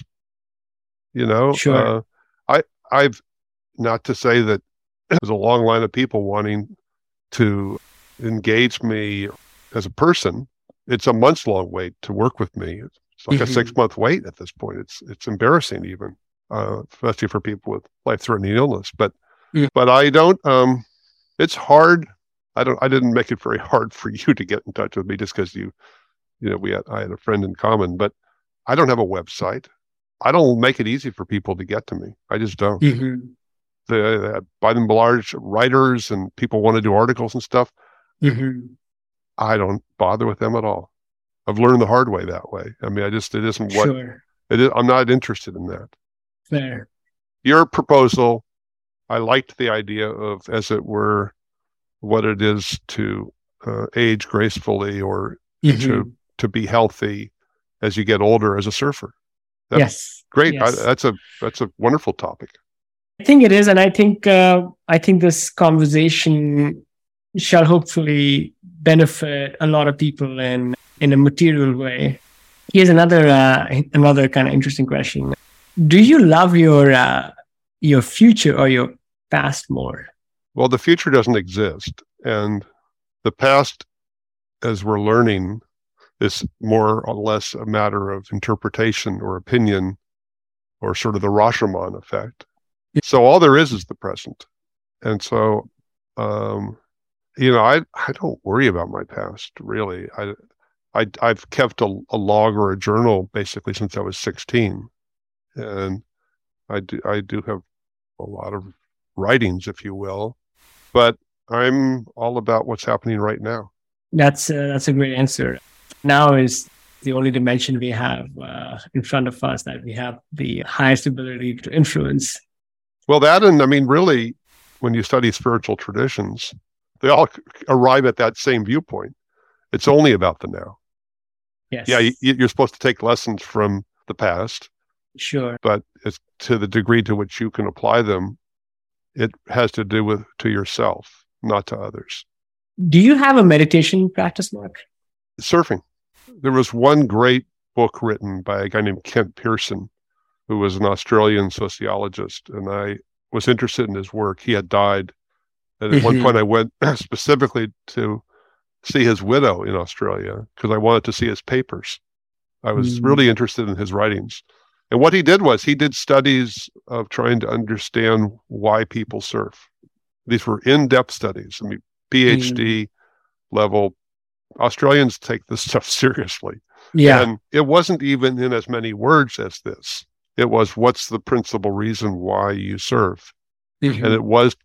You know, sure. Uh, I I've. Not to say that there's a long line of people wanting to engage me as a person. It's a months long wait to work with me. It's like mm-hmm. a six month wait at this point. It's it's embarrassing even, uh, especially for people with life threatening illness. But mm-hmm. but I don't. Um, it's hard. I don't. I didn't make it very hard for you to get in touch with me just because you, you know, we had I had a friend in common. But I don't have a website. I don't make it easy for people to get to me. I just don't. Mm-hmm. The, by and large, writers and people want to do articles and stuff. Mm-hmm. I don't bother with them at all. I've learned the hard way that way. I mean, I just, it isn't what, sure. it is, I'm not interested in that. Fair. Your proposal, I liked the idea of, as it were, what it is to uh, age gracefully or mm-hmm. to to be healthy as you get older as a surfer. That's yes. Great. Yes. I, that's a that's a wonderful topic. I think it is, and I think uh, I think this conversation shall hopefully benefit a lot of people in in a material way. Here's another uh, another kind of interesting question: do you love your uh, your future or your past more? Well, the future doesn't exist, and the past, as we're learning, is more or less a matter of interpretation or opinion, or sort of the Rashomon effect. So all there is is the present. And so, um, you know, I, I don't worry about my past, really. I, I, I've kept a, a log or a journal basically since I was sixteen. And I do, I do have a lot of writings, if you will, but I'm all about what's happening right now. That's, uh, that's a great answer. Now is the only dimension we have uh, in front of us that we have the highest ability to influence. Well, that, and I mean, really, when you study spiritual traditions, they all arrive at that same viewpoint. It's only about the now. Yes. Yeah, you, you're supposed to take lessons from the past. Sure. But it's to the degree to which you can apply them, it has to do with to yourself, not to others. Do you have a meditation practice, Mark? Surfing. There was one great book written by a guy named Kent Pearson, who was an Australian sociologist, and I was interested in his work. He had died. And at mm-hmm. one point I went specifically to see his widow in Australia because I wanted to see his papers. I was mm. really interested in his writings. And what he did was he did studies of trying to understand why people surf. These were in-depth studies. I mean, PhD mm. level. Australians take this stuff seriously. Yeah. And it wasn't even in as many words as this. It was, what's the principal reason why you surf? Mm-hmm. And it was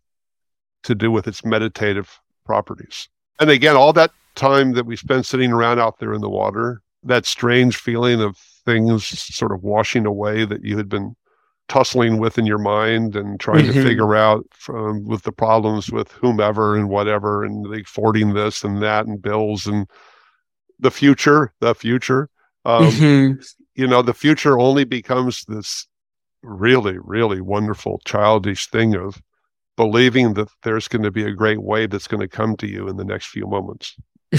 to do with its meditative properties. And again, all that time that we spent sitting around out there in the water, that strange feeling of things sort of washing away that you had been tussling with in your mind and trying mm-hmm. to figure out from, with the problems with whomever and whatever, and like forwarding this and that and bills and the future, the future. Um, mm-hmm. You know, the future only becomes this really, really wonderful childish thing of believing that there's going to be a great wave that's going to come to you in the next few moments.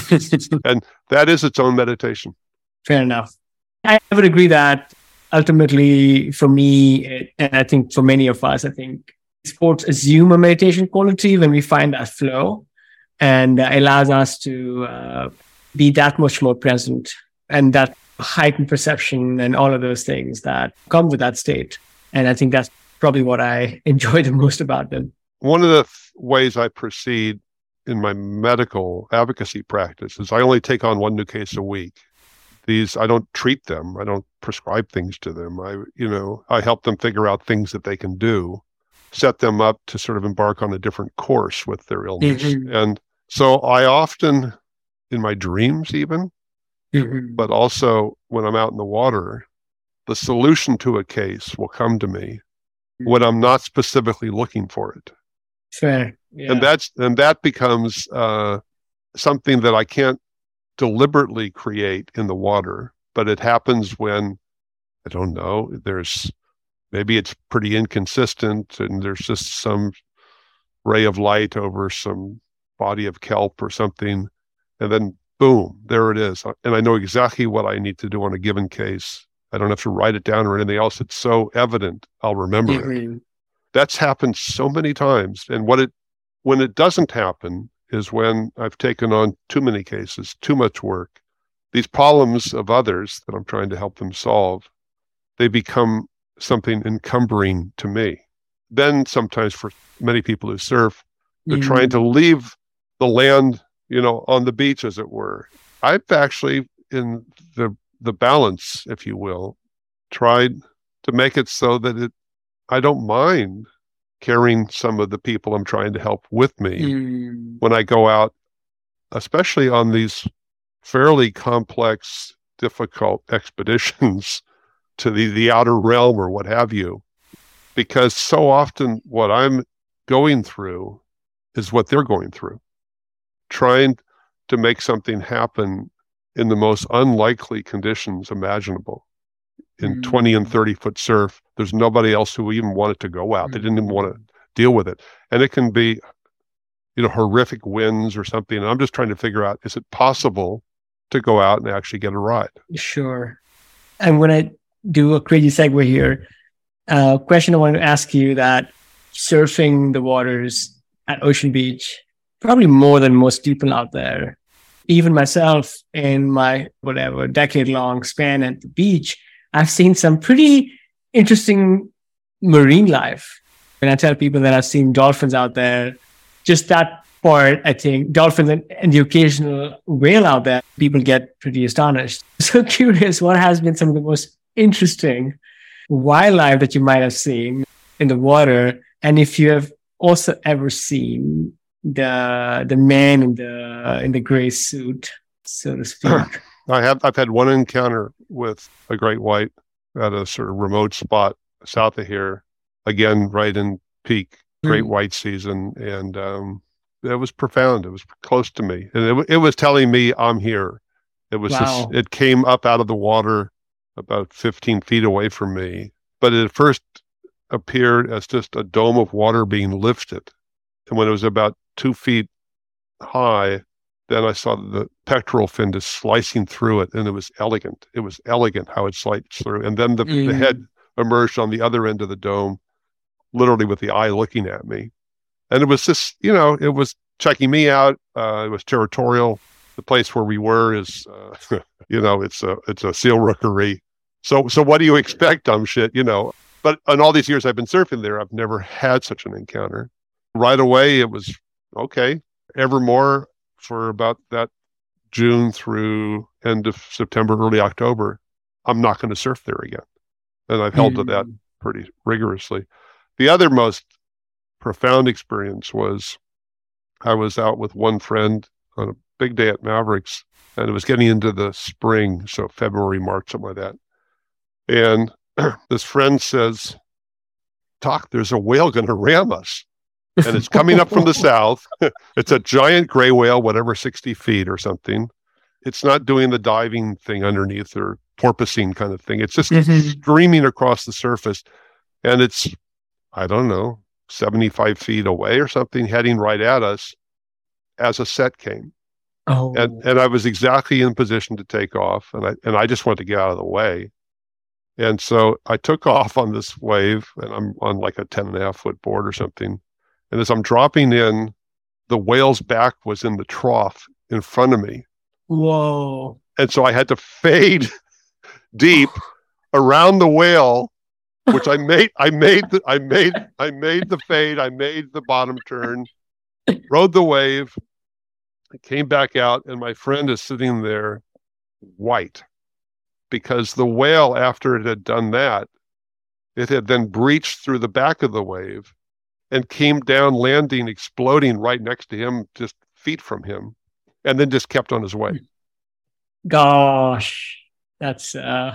And that is its own meditation. Fair enough. I would agree that ultimately for me, and I think for many of us, I think sports assume a meditation quality when we find that flow, and it allows us to uh, be that much more present and that heightened perception and all of those things that come with that state. And I think that's probably what I enjoy the most about them. One of the th- ways I proceed in my medical advocacy practice is I only take on one new case a week. These, I don't treat them. I don't prescribe things to them. I, you know, I help them figure out things that they can do, set them up to sort of embark on a different course with their illness. Mm-hmm. And so I often, in my dreams even, mm-hmm. but also when I'm out in the water, the solution to a case will come to me when I'm not specifically looking for it. Fair. Yeah. And that's, and that becomes uh, something that I can't deliberately create in the water, but it happens when, I don't know, there's, maybe it's pretty inconsistent and there's just some ray of light over some body of kelp or something. And then boom, there it is. And I know exactly what I need to do on a given case. I don't have to write it down or anything else. It's so evident, I'll remember mm-hmm. it. That's happened so many times. And what it, when it doesn't happen is when I've taken on too many cases, too much work. These problems of others that I'm trying to help them solve, they become something encumbering to me. Then sometimes for many people who surf, they're mm-hmm. trying to leave the land, you know, on the beach, as it were. I've actually, in the the balance, if you will, tried to make it so that it, I don't mind carrying some of the people I'm trying to help with me mm. when I go out, especially on these fairly complex, difficult expeditions to the, the outer realm or what have you, because so often what I'm going through is what they're going through, trying to make something happen in the most unlikely conditions imaginable. in Mm. twenty and thirty foot surf. There's nobody else who even wanted to go out. They didn't even want to deal with it. And it can be, you know, horrific winds or something. And I'm just trying to figure out, is it possible to go out and actually get a ride? Sure. I'm going to do a crazy segue here. A uh, question I want to ask you, that surfing the waters at Ocean Beach, probably more than most people out there, even myself in my whatever decade long span at the beach, I've seen some pretty interesting marine life. When I tell people that I've seen dolphins out there, just that part, I think dolphins and, and the occasional whale out there, people get pretty astonished. So curious, what has been some of the most interesting wildlife that you might have seen in the water? And if you have also ever seen the the man in the in the gray suit, so to speak. I have I've had one encounter with a great white at a sort of remote spot south of here, again right in peak great mm. white season, and um, it was profound. It was close to me, and it it was telling me I'm here. It was wow. This, it came up out of the water about fifteen feet away from me, but it first appeared as just a dome of water being lifted, and when it was about two feet high, then I saw the pectoral fin just slicing through it, and it was elegant. It was elegant how it sliced through. And then the, mm. the head emerged on the other end of the dome, literally with the eye looking at me. And it was just, you know, it was checking me out. Uh, it was territorial. The place where we were is, uh, you know, it's a it's a seal rookery. So so what do you expect? Dumb shit, you know. But in all these years I've been surfing there, I've never had such an encounter. Right away, it was okay. Evermore, for about that June through end of September, early October, I'm not going to surf there again. And I've held mm. to that pretty rigorously. The other most profound experience was I was out with one friend on a big day at Mavericks, and it was getting into the spring, so February, March, something like that. And this friend says, "Doc, there's a whale going to ram us. And it's coming up from the south. It's a giant gray whale, whatever, sixty feet or something. It's not doing the diving thing underneath or porpoising kind of thing. It's just mm-hmm. streaming across the surface. And it's, I don't know, seventy-five feet away or something, heading right at us as a set came. Oh. And and I was exactly in position to take off. And I and I just wanted to get out of the way. And so I took off on this wave, and I'm on like a ten and a half foot board or something. And as I'm dropping in, the whale's back was in the trough in front of me. Whoa. And so I had to fade deep around the whale, which I made, I made, the, I made, I made the fade. I made the bottom turn, rode the wave, I came back out, and my friend is sitting there white because the whale, after it had done that, it had then breached through the back of the wave and came down, landing, exploding right next to him, just feet from him, and then just kept on his way. Gosh, that's uh,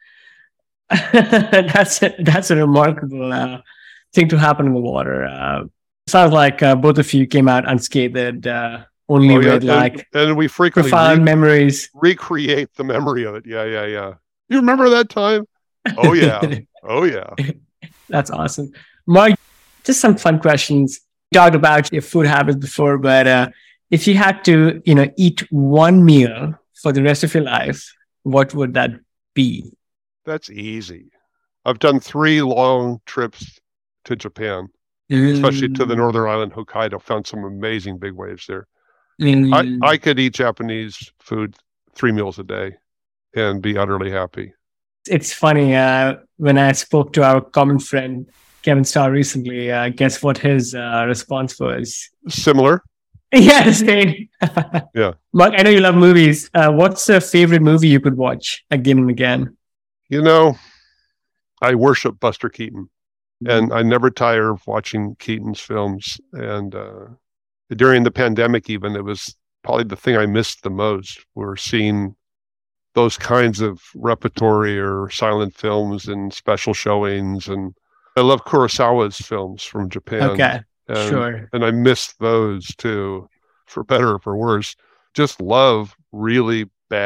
that's a, that's a remarkable uh, thing to happen in the water. Uh, sounds like uh, both of you came out unscathed, uh, only oh, yeah. with and, like and we frequently profound re- memories. Recreate the memory of it. Yeah, yeah, yeah. You remember that time? Oh yeah, oh yeah. That's awesome, Mark. Just some fun questions. You talked about your food habits before, but uh, if you had to, you know, eat one meal for the rest of your life, what would that be? That's easy. I've done three long trips to Japan, mm. especially to the northern island, Hokkaido. Found some amazing big waves there. Mm. I, I could eat Japanese food three meals a day and be utterly happy. It's funny, uh, when I spoke to our common friend, Kevin Starr, recently, uh, guess what his uh, response was? Similar. Yeah, the same. Yeah. Mark, I know you love movies. Uh, what's a favorite movie you could watch again and again? You know, I worship Buster Keaton, and I never tire of watching Keaton's films. And uh, during the pandemic, even, it was probably the thing I missed the most. We're seeing those kinds of repertory or silent films and special showings, and I love Kurosawa's films from Japan. Okay, and, sure. And I miss those too, for better or for worse. Just love really bad,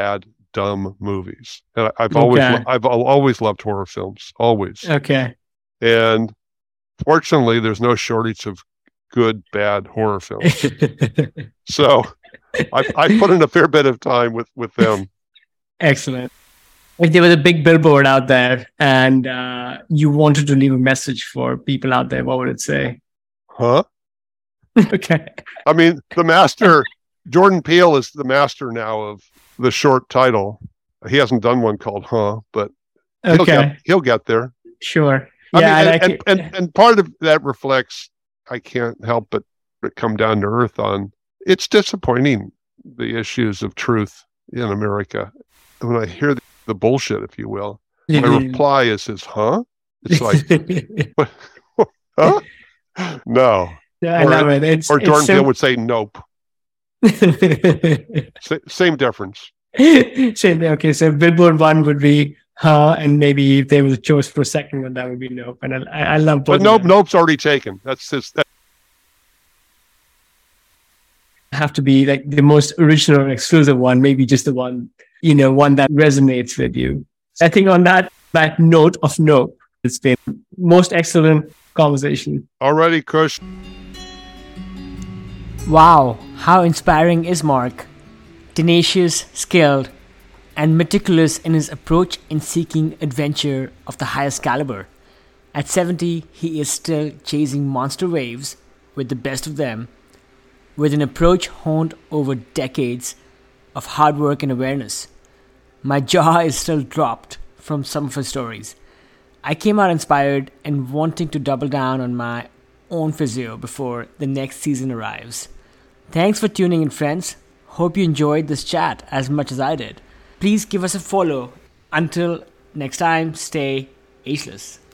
dumb movies. And I've always, Okay. I've always loved horror films, always. Okay. And fortunately, there's no shortage of good, bad horror films. So I, I put in a fair bit of time with, with them. Excellent. If there was a big billboard out there and uh, you wanted to leave a message for people out there, what would it say? Huh? Okay. I mean, the master, Jordan Peele is the master now of the short title. He hasn't done one called Huh, but he'll, Okay. get, he'll get there. Sure. I Yeah. mean, I and, like and, it. and, and part of that reflects, I can't help but, but come down to earth on, it's disappointing, the issues of truth in America. When I hear the, the bullshit, if you will, my reply is, is huh? It's like, what? Huh? No. Yeah, I Or- love it. It's, Or it's Jordan so- Peele would say, nope. Sa- same difference. Same, okay, so billboard one would be huh, and maybe if there was a choice for a second one, that would be nope. And I, I love both. But of nope, them. nope's already taken. That's just, that, Have to be like the most original or exclusive one, maybe just the one, you know, one that resonates with you. I think on that that note of nope, it's been most excellent conversation. already, Kush. Wow, how inspiring is Mark? Tenacious, skilled, and meticulous in his approach in seeking adventure of the highest caliber. At seventy, he is still chasing monster waves with the best of them, with an approach honed over decades of hard work and awareness. My jaw is still dropped from some of his stories. I came out inspired and wanting to double down on my own physio before the next season arrives. Thanks for tuning in, friends. Hope you enjoyed this chat as much as I did. Please give us a follow. Until next time, stay ageless.